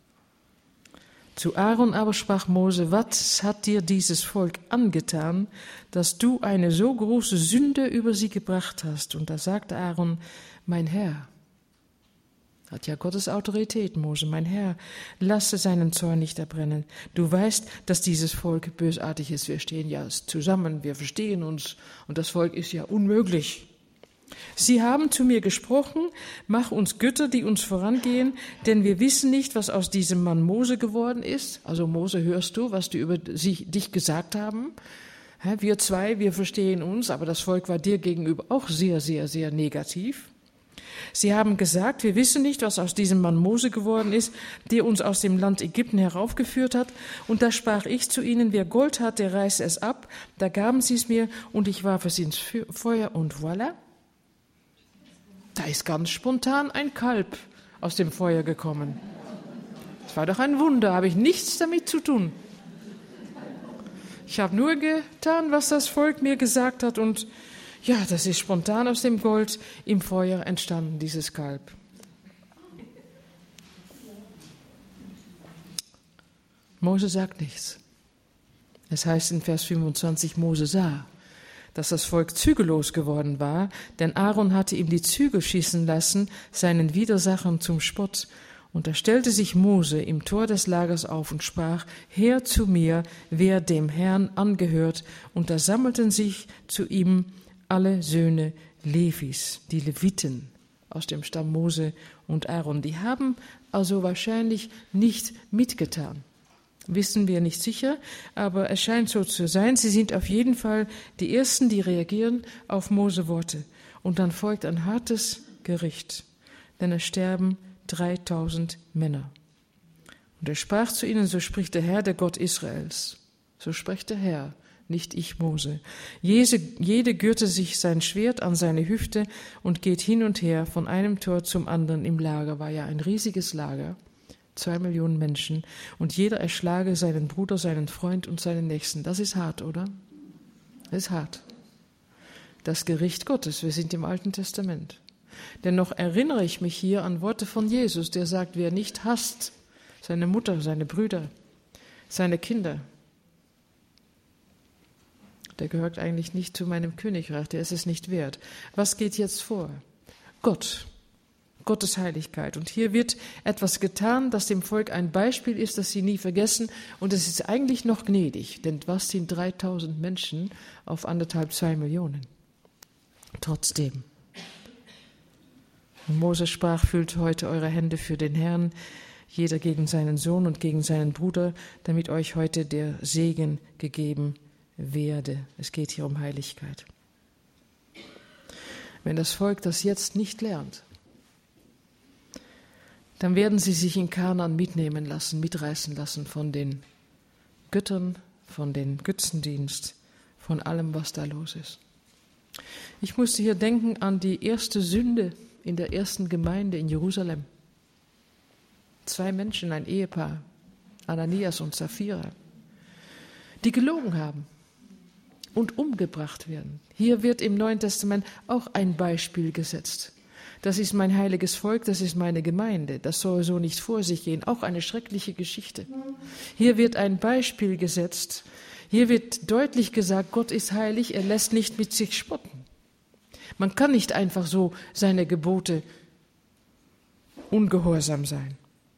Zu Aaron aber sprach Mose: Was hat dir dieses Volk angetan, dass du eine so große Sünde über sie gebracht hast? Und da sagte Aaron: Mein Herr, hat ja Gottes Autorität, Mose, mein Herr, lasse seinen Zorn nicht erbrennen. Du weißt, dass dieses Volk bösartig ist. Wir stehen ja zusammen, wir verstehen uns und das Volk ist ja unmöglich. Sie haben zu mir gesprochen, mach uns Götter, die uns vorangehen, denn wir wissen nicht, was aus diesem Mann Mose geworden ist. Also Mose, hörst du, was die über sich, dich gesagt haben? Wir zwei, wir verstehen uns, aber das Volk war dir gegenüber auch sehr, sehr, sehr negativ. Sie haben gesagt, wir wissen nicht, was aus diesem Mann Mose geworden ist, der uns aus dem Land Ägypten heraufgeführt hat. Und da sprach ich zu ihnen, wer Gold hat, der reißt es ab. Da gaben sie es mir und ich warf es ins Feuer und voilà. Da ist ganz spontan ein Kalb aus dem Feuer gekommen. Das war doch ein Wunder, habe ich nichts damit zu tun. Ich habe nur getan, was das Volk mir gesagt hat und ja, das ist spontan aus dem Gold im Feuer entstanden, dieses Kalb. Mose sagt nichts. Es heißt in Vers fünfundzwanzig, Mose sah, dass das Volk zügellos geworden war, denn Aaron hatte ihm die Zügel schießen lassen, seinen Widersachern zum Spott. Und da stellte sich Mose im Tor des Lagers auf und sprach, her zu mir, wer dem Herrn angehört. Und da sammelten sich zu ihm alle Söhne Levis, die Leviten aus dem Stamm Mose und Aaron. Die haben also wahrscheinlich nicht mitgetan. Wissen wir nicht sicher, aber es scheint so zu sein. Sie sind auf jeden Fall die Ersten, die reagieren auf Mose Worte. Und dann folgt ein hartes Gericht, denn es sterben dreitausend Männer. Und er sprach zu ihnen, so spricht der Herr, der Gott Israels. So spricht der Herr, nicht ich, Mose. Jede, jede gürte sich sein Schwert an seine Hüfte und geht hin und her von einem Tor zum anderen im Lager. War ja ein riesiges Lager. Zwei Millionen Menschen und jeder erschlage seinen Bruder, seinen Freund und seinen Nächsten. Das ist hart, oder? Das ist hart. Das Gericht Gottes, wir sind im Alten Testament. Dennoch erinnere ich mich hier an Worte von Jesus, der sagt, wer nicht hasst, seine Mutter, seine Brüder, seine Kinder, Der gehört eigentlich nicht zu meinem Königreich, der ist es nicht wert. Was geht jetzt vor? Gott, Gottes Heiligkeit. Und hier wird etwas getan, das dem Volk ein Beispiel ist, das sie nie vergessen. Und es ist eigentlich noch gnädig, denn was sind dreitausend Menschen auf anderthalb, zwei Millionen? Trotzdem. Und Mose sprach, füllt heute eure Hände für den Herrn, jeder gegen seinen Sohn und gegen seinen Bruder, damit euch heute der Segen gegeben werde. Es geht hier um Heiligkeit. Wenn das Volk das jetzt nicht lernt, dann werden sie sich in Kanaan mitnehmen lassen, mitreißen lassen von den Göttern, von dem Götzendienst, von allem, was da los ist. Ich musste hier denken an die erste Sünde in der ersten Gemeinde in Jerusalem. Zwei Menschen, ein Ehepaar, Ananias und Sapphira, die gelogen haben und umgebracht werden. Hier wird im Neuen Testament auch ein Beispiel gesetzt. Das ist mein heiliges Volk, das ist meine Gemeinde. Das soll so nicht vor sich gehen. Auch eine schreckliche Geschichte. Hier wird ein Beispiel gesetzt. Hier wird deutlich gesagt, Gott ist heilig, er lässt nicht mit sich spotten. Man kann nicht einfach so seine Gebote ungehorsam sein.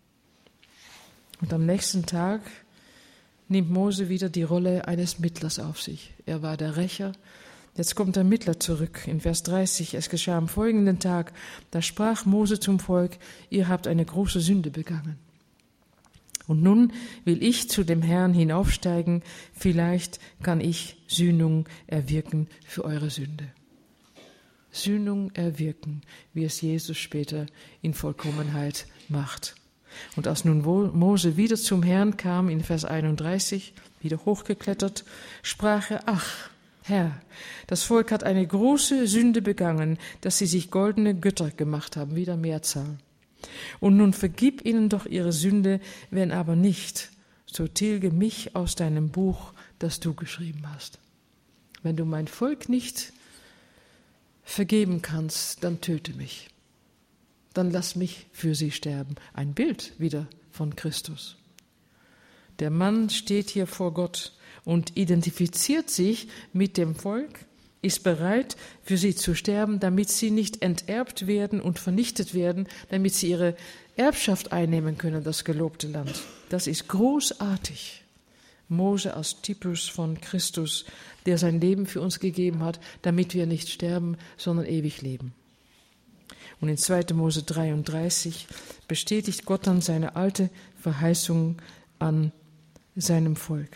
Und am nächsten Tag nimmt Mose wieder die Rolle eines Mittlers auf sich. Er war der Rächer. Jetzt kommt der Mittler zurück. In Vers dreißig, es geschah am folgenden Tag, da sprach Mose zum Volk, ihr habt eine große Sünde begangen. Und nun will ich zu dem Herrn hinaufsteigen, vielleicht kann ich Sühnung erwirken für eure Sünde. Sühnung erwirken, wie es Jesus später in Vollkommenheit macht. Und als nun Mose wieder zum Herrn kam, in Vers einunddreißig, wieder hochgeklettert, sprach er, ach, Herr, das Volk hat eine große Sünde begangen, dass sie sich goldene Götter gemacht haben, wieder Mehrzahl. Und nun vergib ihnen doch ihre Sünde, wenn aber nicht, so tilge mich aus deinem Buch, das du geschrieben hast. Wenn du mein Volk nicht vergeben kannst, dann töte mich. Dann lass mich für sie sterben. Ein Bild wieder von Christus. Der Mann steht hier vor Gott und identifiziert sich mit dem Volk, ist bereit, für sie zu sterben, damit sie nicht enterbt werden und vernichtet werden, damit sie ihre Erbschaft einnehmen können, das gelobte Land. Das ist großartig. Mose als Typus von Christus, der sein Leben für uns gegeben hat, damit wir nicht sterben, sondern ewig leben. Und in zweiter Mose dreiunddreißig bestätigt Gott dann seine alte Verheißung an seinem Volk.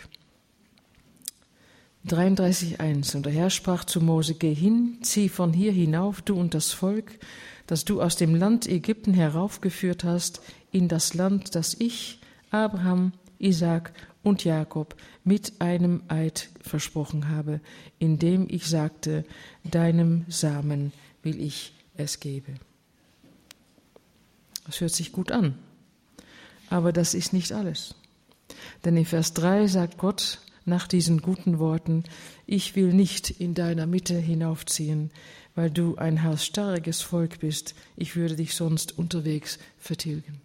dreiunddreißig eins. Und der Herr sprach zu Mose, geh hin, zieh von hier hinauf, du und das Volk, das du aus dem Land Ägypten heraufgeführt hast, in das Land, das ich, Abraham, Isaak und Jakob mit einem Eid versprochen habe, indem ich sagte, deinem Samen will ich es geben. Das hört sich gut an, aber das ist nicht alles. Denn in Vers drei sagt Gott nach diesen guten Worten, ich will nicht in deiner Mitte hinaufziehen, weil du ein halsstarriges Volk bist, ich würde dich sonst unterwegs vertilgen.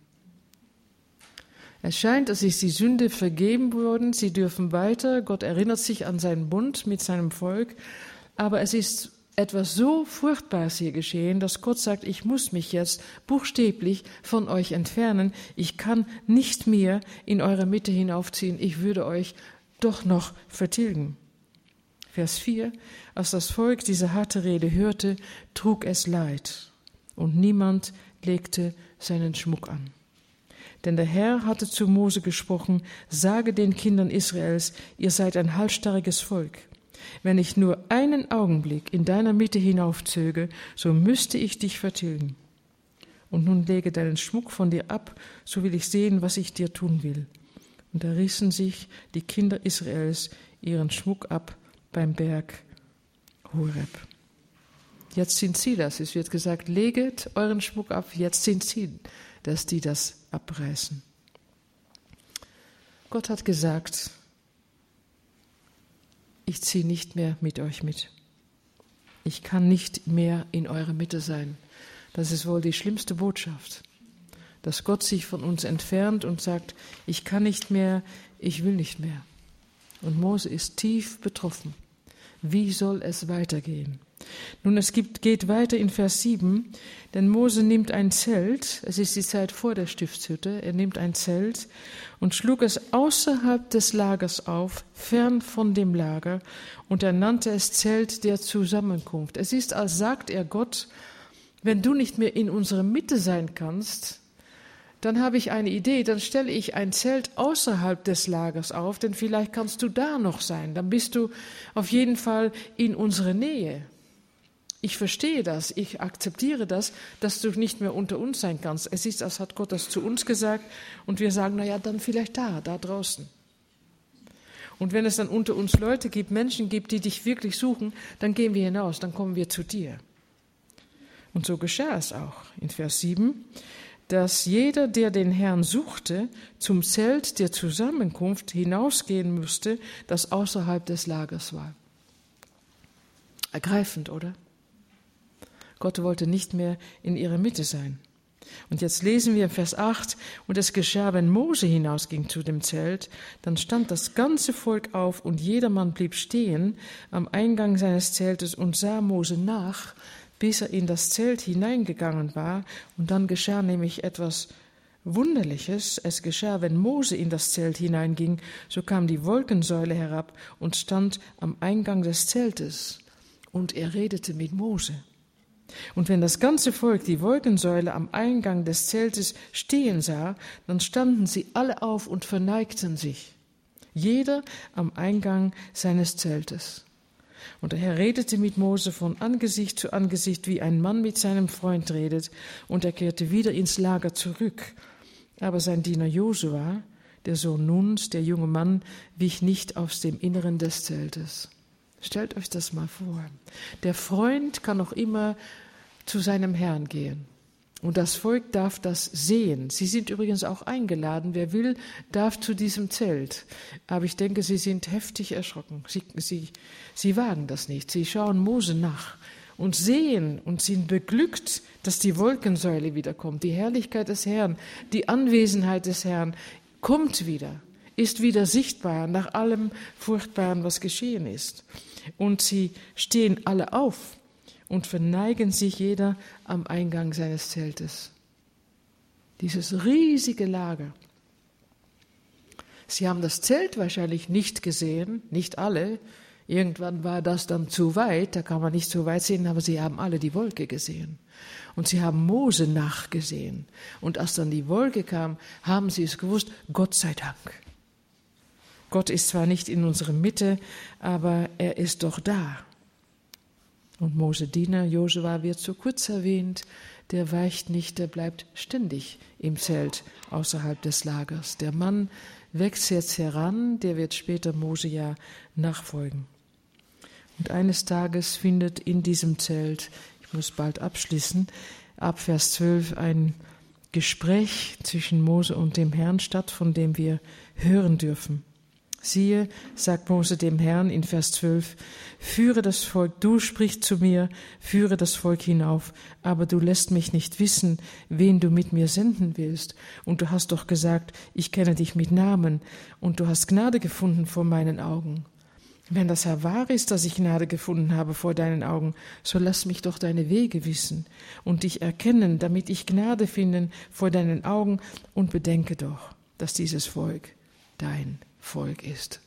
Es scheint, es ist die Sünde vergeben worden, sie dürfen weiter, Gott erinnert sich an seinen Bund mit seinem Volk, aber es ist etwas so Furchtbares hier geschehen, dass Gott sagt, ich muss mich jetzt buchstäblich von euch entfernen, ich kann nicht mehr in eure Mitte hinaufziehen, ich würde euch doch noch vertilgen. Vers vier, als das Volk diese harte Rede hörte, trug es Leid, und niemand legte seinen Schmuck an. Denn der Herr hatte zu Mose gesprochen, sage den Kindern Israels, ihr seid ein halsstarriges Volk. Wenn ich nur einen Augenblick in deiner Mitte hinaufzöge, so müsste ich dich vertilgen. Und nun lege deinen Schmuck von dir ab, so will ich sehen, was ich dir tun will. Und da rissen sich die Kinder Israels ihren Schmuck ab beim Berg Horeb. Jetzt sind sie das. Es wird gesagt, leget euren Schmuck ab. Jetzt sind sie, dass die das abreißen. Gott hat gesagt, ich ziehe nicht mehr mit euch mit. Ich kann nicht mehr in eurer Mitte sein. Das ist wohl die schlimmste Botschaft, dass Gott sich von uns entfernt und sagt, ich kann nicht mehr, ich will nicht mehr. Und Mose ist tief betroffen. Wie soll es weitergehen? Nun, es gibt, geht weiter in Vers sieben, denn Mose nimmt ein Zelt, es ist die Zeit vor der Stiftshütte, er nimmt ein Zelt und schlug es außerhalb des Lagers auf, fern von dem Lager, und er nannte es Zelt der Zusammenkunft. Es ist, als sagt er Gott, wenn du nicht mehr in unserer Mitte sein kannst, dann habe ich eine Idee, dann stelle ich ein Zelt außerhalb des Lagers auf, denn vielleicht kannst du da noch sein, dann bist du auf jeden Fall in unserer Nähe. Ich verstehe das, ich akzeptiere das, dass du nicht mehr unter uns sein kannst. Es ist, als hat Gott das zu uns gesagt und wir sagen, na ja, dann vielleicht da, da draußen. Und wenn es dann unter uns Leute gibt, Menschen gibt, die dich wirklich suchen, dann gehen wir hinaus, dann kommen wir zu dir. Und so geschah es auch in Vers sieben, dass jeder, der den Herrn suchte, zum Zelt der Zusammenkunft hinausgehen musste, das außerhalb des Lagers war. Ergreifend, oder? Gott wollte nicht mehr in ihrer Mitte sein. Und jetzt lesen wir in Vers acht, und es geschah, wenn Mose hinausging zu dem Zelt, dann stand das ganze Volk auf und jedermann blieb stehen am Eingang seines Zeltes und sah Mose nach, bis er in das Zelt hineingegangen war. Und dann geschah nämlich etwas Wunderliches. Es geschah, wenn Mose in das Zelt hineinging, so kam die Wolkensäule herab und stand am Eingang des Zeltes. Und er redete mit Mose. Und wenn das ganze Volk die Wolkensäule am Eingang des Zeltes stehen sah, dann standen sie alle auf und verneigten sich, jeder am Eingang seines Zeltes. Und der Herr redete mit Mose von Angesicht zu Angesicht, wie ein Mann mit seinem Freund redet, und er kehrte wieder ins Lager zurück. Aber sein Diener Josua, der Sohn Nuns, der junge Mann, wich nicht aus dem Inneren des Zeltes. Stellt euch das mal vor. Der Freund kann noch immer zu seinem Herrn gehen. Und das Volk darf das sehen. Sie sind übrigens auch eingeladen. Wer will, darf zu diesem Zelt. Aber ich denke, sie sind heftig erschrocken. Sie, sie, sie wagen das nicht. Sie schauen Mose nach und sehen und sind beglückt, dass die Wolkensäule wiederkommt. Die Herrlichkeit des Herrn, die Anwesenheit des Herrn kommt wieder, ist wieder sichtbar nach allem Furchtbaren, was geschehen ist. Und sie stehen alle auf und verneigen sich jeder am Eingang seines Zeltes. Dieses riesige Lager. Sie haben das Zelt wahrscheinlich nicht gesehen, nicht alle. Irgendwann war das dann zu weit, da kann man nicht so weit sehen, aber sie haben alle die Wolke gesehen. Und sie haben Mose nachgesehen. Und als dann die Wolke kam, haben sie es gewusst, Gott sei Dank. Gott ist zwar nicht in unserer Mitte, aber er ist doch da. Und Mose Diener Josua wird so kurz erwähnt, der weicht nicht, der bleibt ständig im Zelt außerhalb des Lagers. Der Mann wächst jetzt heran, der wird später Mose ja nachfolgen. Und eines Tages findet in diesem Zelt, ich muss bald abschließen, ab Vers zwölf ein Gespräch zwischen Mose und dem Herrn statt, von dem wir hören dürfen. Siehe, sagt Mose dem Herrn in Vers zwölf, führe das Volk, du sprichst zu mir, führe das Volk hinauf, aber du lässt mich nicht wissen, wen du mit mir senden willst. Und du hast doch gesagt, ich kenne dich mit Namen, und du hast Gnade gefunden vor meinen Augen. Wenn das Herr wahr ist, dass ich Gnade gefunden habe vor deinen Augen, so lass mich doch deine Wege wissen und dich erkennen, damit ich Gnade finden vor deinen Augen, und bedenke doch, dass dieses Volk dein Volk ist.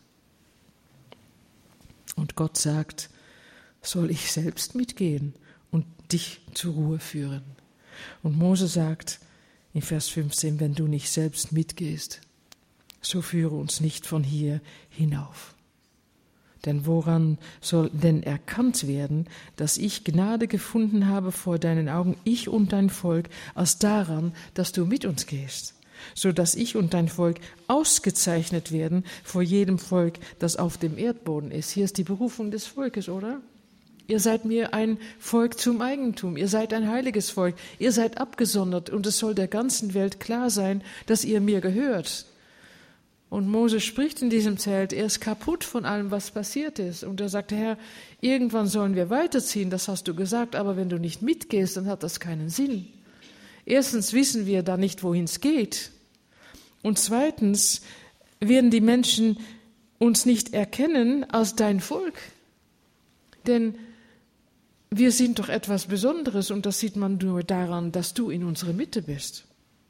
Und Gott sagt, soll ich selbst mitgehen und dich zur Ruhe führen? Und Mose sagt in Vers fünfzehn, wenn du nicht selbst mitgehst, so führe uns nicht von hier hinauf. Denn woran soll denn erkannt werden, dass ich Gnade gefunden habe vor deinen Augen, ich und dein Volk, als daran, dass du mit uns gehst, so dass ich und dein Volk ausgezeichnet werden vor jedem Volk, das auf dem Erdboden ist. Hier ist die Berufung des Volkes, oder? Ihr seid mir ein Volk zum Eigentum, ihr seid ein heiliges Volk, ihr seid abgesondert, und es soll der ganzen Welt klar sein, dass ihr mir gehört. Und Mose spricht in diesem Zelt, er ist kaputt von allem, was passiert ist. Und er sagt, Herr, irgendwann sollen wir weiterziehen, das hast du gesagt, aber wenn du nicht mitgehst, dann hat das keinen Sinn. Erstens wissen wir da nicht, wohin es geht. Und zweitens werden die Menschen uns nicht erkennen als dein Volk. Denn wir sind doch etwas Besonderes und das sieht man nur daran, dass du in unserer Mitte bist.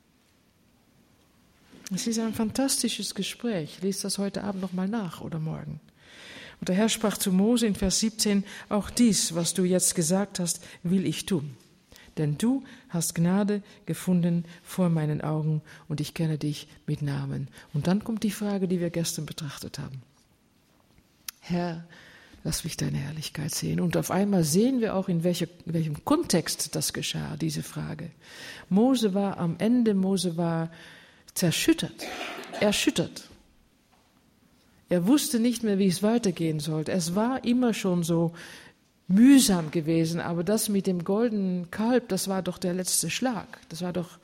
Es ist ein fantastisches Gespräch. Lies das heute Abend noch mal nach oder morgen. Und der Herr sprach zu Mose in Vers siebzehn, auch dies, was du jetzt gesagt hast, will ich tun. Denn du hast Gnade gefunden vor meinen Augen und ich kenne dich mit Namen. Und dann kommt die Frage, die wir gestern betrachtet haben. Herr, lass mich deine Herrlichkeit sehen. Und auf einmal sehen wir auch, in, welche, in welchem Kontext das geschah, diese Frage. Mose war am Ende, Mose war zerschüttert, erschüttert. Er wusste nicht mehr, wie es weitergehen sollte. Es war immer schon so mühsam gewesen, aber das mit dem goldenen Kalb, das war doch der letzte Schlag. Das war doch,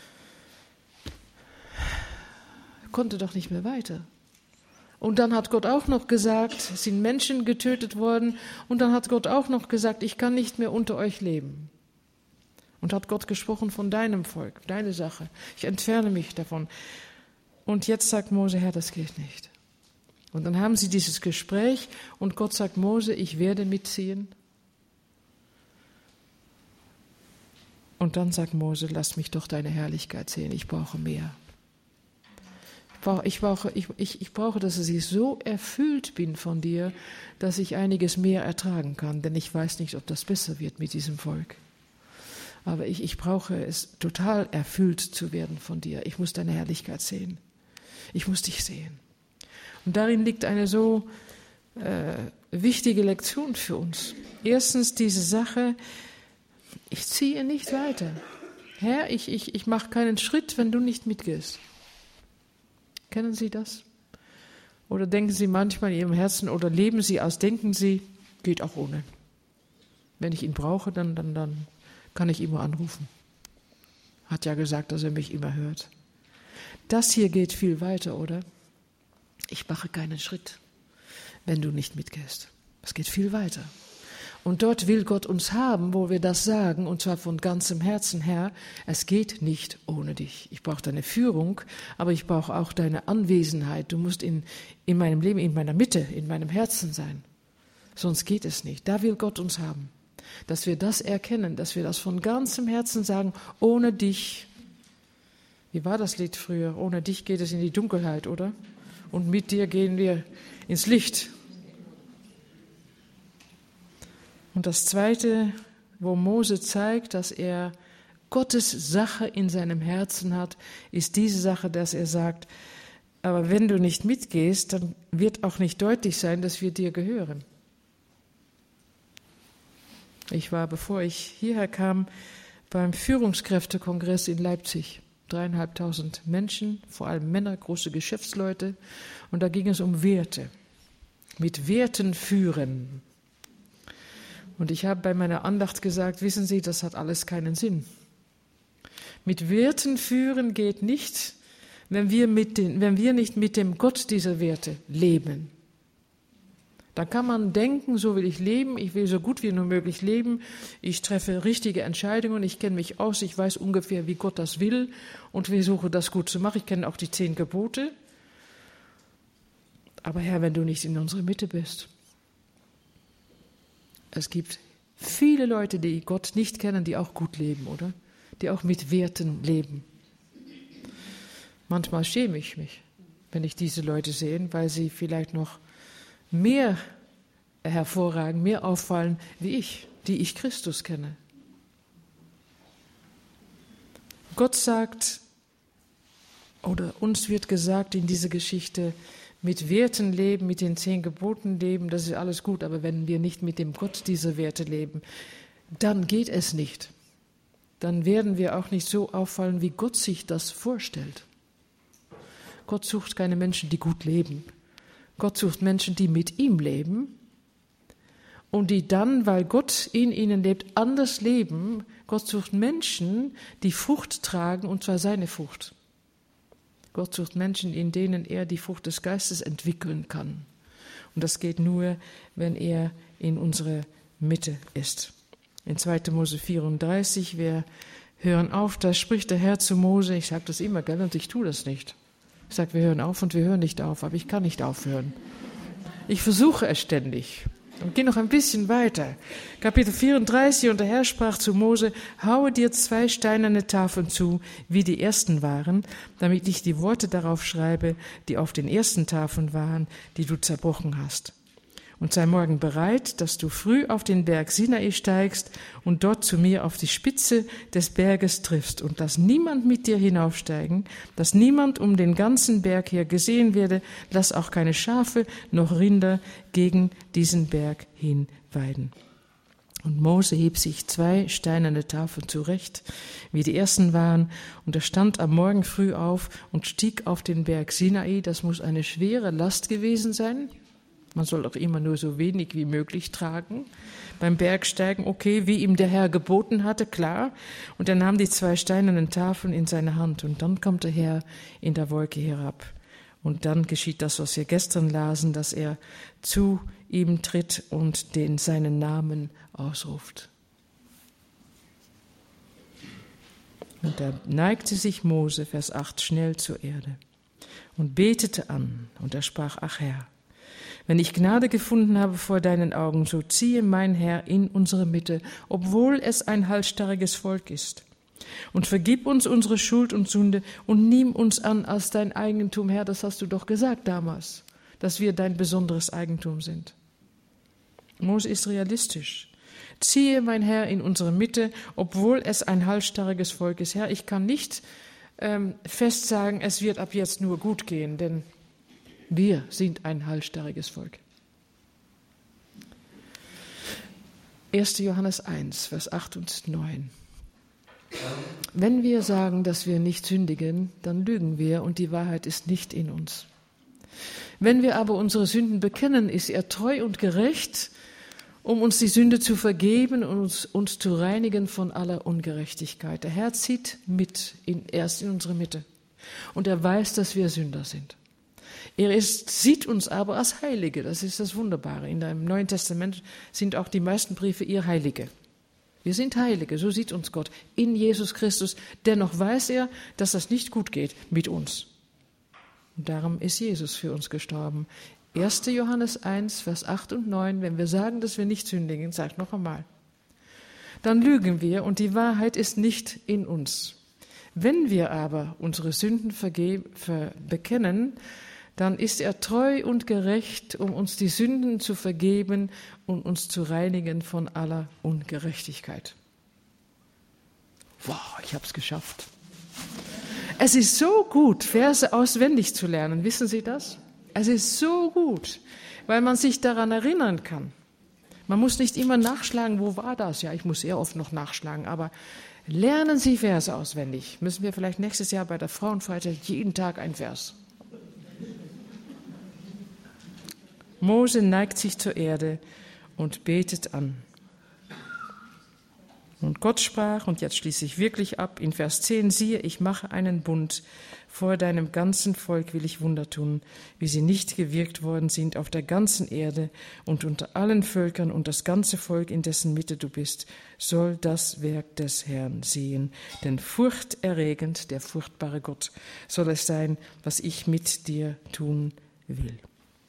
konnte doch nicht mehr weiter. Und dann hat Gott auch noch gesagt, es sind Menschen getötet worden, und dann hat Gott auch noch gesagt, ich kann nicht mehr unter euch leben. Und hat Gott gesprochen von deinem Volk, deine Sache. Ich entferne mich davon. Und jetzt sagt Mose, Herr, das geht nicht. Und dann haben sie dieses Gespräch und Gott sagt, Mose, ich werde mitziehen. Und dann sagt Mose, lass mich doch deine Herrlichkeit sehen, ich brauche mehr. Ich brauche, ich brauche, ich, ich, ich brauche, dass ich so erfüllt bin von dir, dass ich einiges mehr ertragen kann, denn ich weiß nicht, ob das besser wird mit diesem Volk. Aber ich, ich brauche es, total erfüllt zu werden von dir. Ich muss deine Herrlichkeit sehen. Ich muss dich sehen. Und darin liegt eine so äh, wichtige Lektion für uns. Erstens diese Sache, ich ziehe nicht weiter. Herr, ich, ich, ich mache keinen Schritt, wenn du nicht mitgehst. Kennen Sie das? Oder denken Sie manchmal in Ihrem Herzen, oder leben Sie aus, denken Sie, geht auch ohne. Wenn ich ihn brauche, dann, dann, dann kann ich immer anrufen. Hat ja gesagt, dass er mich immer hört. Das hier geht viel weiter, oder? Ich mache keinen Schritt, wenn du nicht mitgehst. Es geht viel weiter. Und dort will Gott uns haben, wo wir das sagen, und zwar von ganzem Herzen, Herr, es geht nicht ohne dich. Ich brauche deine Führung, aber ich brauche auch deine Anwesenheit. Du musst in, in meinem Leben, in meiner Mitte, in meinem Herzen sein. Sonst geht es nicht. Da will Gott uns haben. Dass wir das erkennen, dass wir das von ganzem Herzen sagen, ohne dich. Wie war das Lied früher? Ohne dich geht es in die Dunkelheit, oder? Und mit dir gehen wir ins Licht. Und das Zweite, wo Mose zeigt, dass er Gottes Sache in seinem Herzen hat, ist diese Sache, dass er sagt, aber wenn du nicht mitgehst, dann wird auch nicht deutlich sein, dass wir dir gehören. Ich war, bevor ich hierher kam, beim Führungskräftekongress in Leipzig. Dreieinhalbtausend Menschen, vor allem Männer, große Geschäftsleute. Und da ging es um Werte. Mit Werten führen. Und ich habe bei meiner Andacht gesagt, wissen Sie, das hat alles keinen Sinn. Mit Werten führen geht nicht, wenn wir, mit den, wenn wir nicht mit dem Gott dieser Werte leben. Da kann man denken, so will ich leben, ich will so gut wie nur möglich leben, ich treffe richtige Entscheidungen, ich kenne mich aus, ich weiß ungefähr, wie Gott das will und versuche das gut zu machen. Ich kenne auch die zehn Gebote. Aber Herr, wenn du nicht in unserer Mitte bist, es gibt viele Leute, die Gott nicht kennen, die auch gut leben, oder? Die auch mit Werten leben. Manchmal schäme ich mich, wenn ich diese Leute sehe, weil sie vielleicht noch mehr hervorragen, mehr auffallen wie ich, die ich Christus kenne. Gott sagt, oder uns wird gesagt in dieser Geschichte, mit Werten leben, mit den zehn Geboten leben, das ist alles gut, aber wenn wir nicht mit dem Gott dieser Werte leben, dann geht es nicht. Dann werden wir auch nicht so auffallen, wie Gott sich das vorstellt. Gott sucht keine Menschen, die gut leben. Gott sucht Menschen, die mit ihm leben und die dann, weil Gott in ihnen lebt, anders leben. Gott sucht Menschen, die Frucht tragen, und zwar seine Frucht. Gott sucht Menschen, in denen er die Frucht des Geistes entwickeln kann. Und das geht nur, wenn er in unserer Mitte ist. In zweiter Mose vierunddreißig, wir hören auf, da spricht der Herr zu Mose, ich sage das immer, gell, und ich tue das nicht. Ich sage, wir hören auf und wir hören nicht auf, aber ich kann nicht aufhören. Ich versuche es ständig. Und geh noch ein bisschen weiter. Kapitel vierunddreißig, und der Herr sprach zu Mose, haue dir zwei steinerne Tafeln zu, wie die ersten waren, damit ich die Worte darauf schreibe, die auf den ersten Tafeln waren, die du zerbrochen hast. Und sei morgen bereit, dass du früh auf den Berg Sinai steigst und dort zu mir auf die Spitze des Berges triffst und dass niemand mit dir hinaufsteigen, dass niemand um den ganzen Berg her gesehen werde, lass auch keine Schafe noch Rinder gegen diesen Berg hin weiden. Und Mose hieb sich zwei steinerne Tafeln zurecht, wie die ersten waren, und er stand am Morgen früh auf und stieg auf den Berg Sinai. Das muss eine schwere Last gewesen sein. Man soll auch immer nur so wenig wie möglich tragen. Beim Bergsteigen, okay, wie ihm der Herr geboten hatte, klar. Und er nahm die zwei steinernen Tafeln in seine Hand. Und dann kommt der Herr in der Wolke herab. Und dann geschieht das, was wir gestern lasen, dass er zu ihm tritt und den seinen Namen ausruft. Und da neigte sich Mose, Vers acht, schnell zur Erde und betete an. Und er sprach, ach Herr, wenn ich Gnade gefunden habe vor deinen Augen, so ziehe mein Herr in unsere Mitte, obwohl es ein halsstarriges Volk ist. Und vergib uns unsere Schuld und Sünde und nimm uns an als dein Eigentum, Herr. Das hast du doch gesagt damals, dass wir dein besonderes Eigentum sind. Mose ist realistisch. Ziehe mein Herr in unsere Mitte, obwohl es ein halsstarriges Volk ist. Herr, ich kann nicht ähm, fest sagen, es wird ab jetzt nur gut gehen, denn wir sind ein halsstarriges Volk. erster Johannes eins, Vers acht und neun. Wenn wir sagen, dass wir nicht sündigen, dann lügen wir und die Wahrheit ist nicht in uns. Wenn wir aber unsere Sünden bekennen, ist er treu und gerecht, um uns die Sünde zu vergeben und uns, uns zu reinigen von aller Ungerechtigkeit. Der Herr zieht mit, in, erst in unsere Mitte. Und er weiß, dass wir Sünder sind. Er ist, sieht uns aber als Heilige, das ist das Wunderbare. In dem Neuen Testament sind auch die meisten Briefe ihr Heilige. Wir sind Heilige, so sieht uns Gott in Jesus Christus. Dennoch weiß er, dass das nicht gut geht mit uns. Und darum ist Jesus für uns gestorben. erster Johannes eins, Vers acht und neun, wenn wir sagen, dass wir nicht sündigen, sagt noch einmal, dann lügen wir und die Wahrheit ist nicht in uns. Wenn wir aber unsere Sünden verge- ver- bekennen, dann ist er treu und gerecht, um uns die Sünden zu vergeben und uns zu reinigen von aller Ungerechtigkeit. Wow, ich habe es geschafft. Es ist so gut, Verse auswendig zu lernen. Wissen Sie das? Es ist so gut, weil man sich daran erinnern kann. Man muss nicht immer nachschlagen, wo war das? Ja, ich muss sehr oft noch nachschlagen, aber lernen Sie Verse auswendig. Müssen wir vielleicht nächstes Jahr bei der Frauenfreizeit jeden Tag ein Vers. Mose neigt sich zur Erde und betet an. Und Gott sprach, und jetzt schließe ich wirklich ab, in Vers zehn, siehe, ich mache einen Bund, vor deinem ganzen Volk will ich Wunder tun, wie sie nicht gewirkt worden sind auf der ganzen Erde und unter allen Völkern, und das ganze Volk, in dessen Mitte du bist, soll das Werk des Herrn sehen. Denn furchterregend, der furchtbare Gott, soll es sein, was ich mit dir tun will.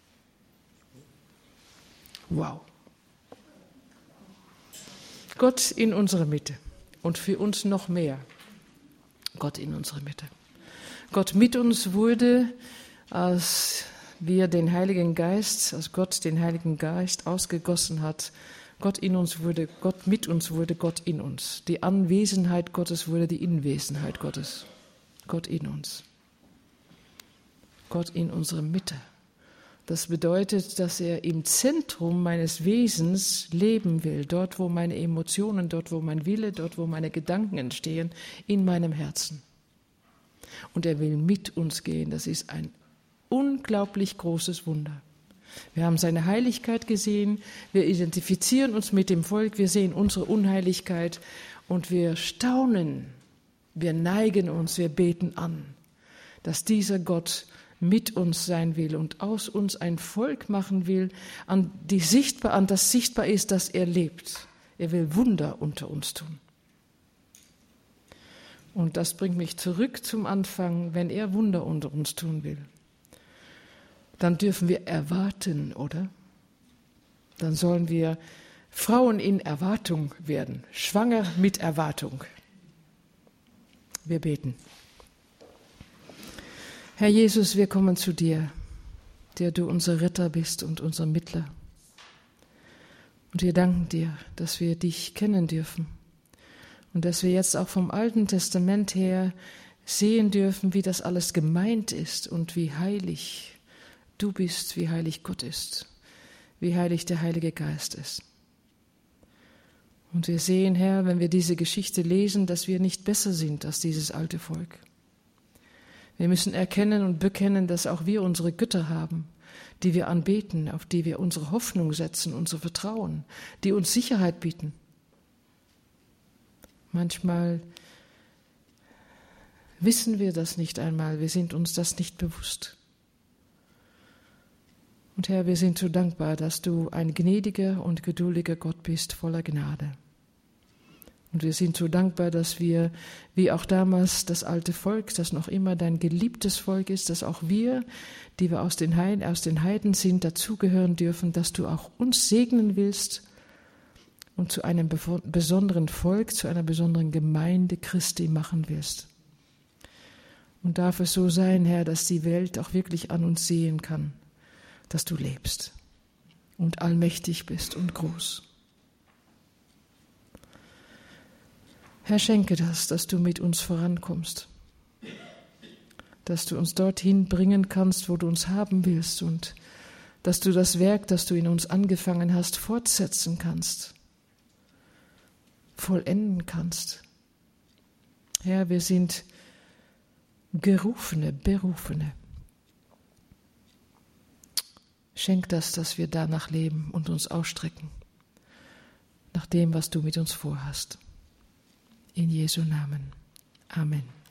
Wow. Gott in unserer Mitte und für uns noch mehr. Gott in unserer Mitte. Gott mit uns wurde, als wir den Heiligen Geist, als Gott den Heiligen Geist ausgegossen hat. Gott in uns wurde, Gott mit uns wurde, Gott in uns. Die Anwesenheit Gottes wurde die Inwesenheit Gottes. Gott in uns. Gott in unserer Mitte. Das bedeutet, dass er im Zentrum meines Wesens leben will, dort, wo meine Emotionen, dort, wo mein Wille, dort, wo meine Gedanken entstehen, in meinem Herzen. Und er will mit uns gehen. Das ist ein unglaublich großes Wunder. Wir haben seine Heiligkeit gesehen, wir identifizieren uns mit dem Volk, wir sehen unsere Unheiligkeit und wir staunen, wir neigen uns, wir beten an, dass dieser Gott mit uns sein will und aus uns ein Volk machen will, an, die sichtbar, an das sichtbar ist, dass er lebt. Er will Wunder unter uns tun. Und das bringt mich zurück zum Anfang, wenn er Wunder unter uns tun will. Dann dürfen wir erwarten, oder? dann sollen wir Frauen in Erwartung werden, schwanger mit Erwartung. Wir beten. Herr Jesus, wir kommen zu dir, der du unser Retter bist und unser Mittler. Und wir danken dir, dass wir dich kennen dürfen und dass wir jetzt auch vom Alten Testament her sehen dürfen, wie das alles gemeint ist und wie heilig du bist, wie heilig Gott ist, wie heilig der Heilige Geist ist. Und wir sehen, Herr, wenn wir diese Geschichte lesen, dass wir nicht besser sind als dieses alte Volk. Wir müssen erkennen und bekennen, dass auch wir unsere Götter haben, die wir anbeten, auf die wir unsere Hoffnung setzen, unser Vertrauen, die uns Sicherheit bieten. Manchmal wissen wir das nicht einmal, wir sind uns das nicht bewusst. Und Herr, wir sind so dankbar, dass du ein gnädiger und geduldiger Gott bist, voller Gnade. Und wir sind so dankbar, dass wir, wie auch damals das alte Volk, das noch immer dein geliebtes Volk ist, dass auch wir, die wir aus den Heiden, aus den Heiden sind, dazugehören dürfen, dass du auch uns segnen willst und zu einem besonderen Volk, zu einer besonderen Gemeinde Christi machen wirst. Und darf es so sein, Herr, dass die Welt auch wirklich an uns sehen kann, dass du lebst und allmächtig bist und groß. Herr, schenke das, dass du mit uns vorankommst, dass du uns dorthin bringen kannst, wo du uns haben willst und dass du das Werk, das du in uns angefangen hast, fortsetzen kannst, vollenden kannst. Herr, wir sind Gerufene, Berufene. Schenk das, dass wir danach leben und uns ausstrecken, nach dem, was du mit uns vorhast. In Jesu Namen. Amen.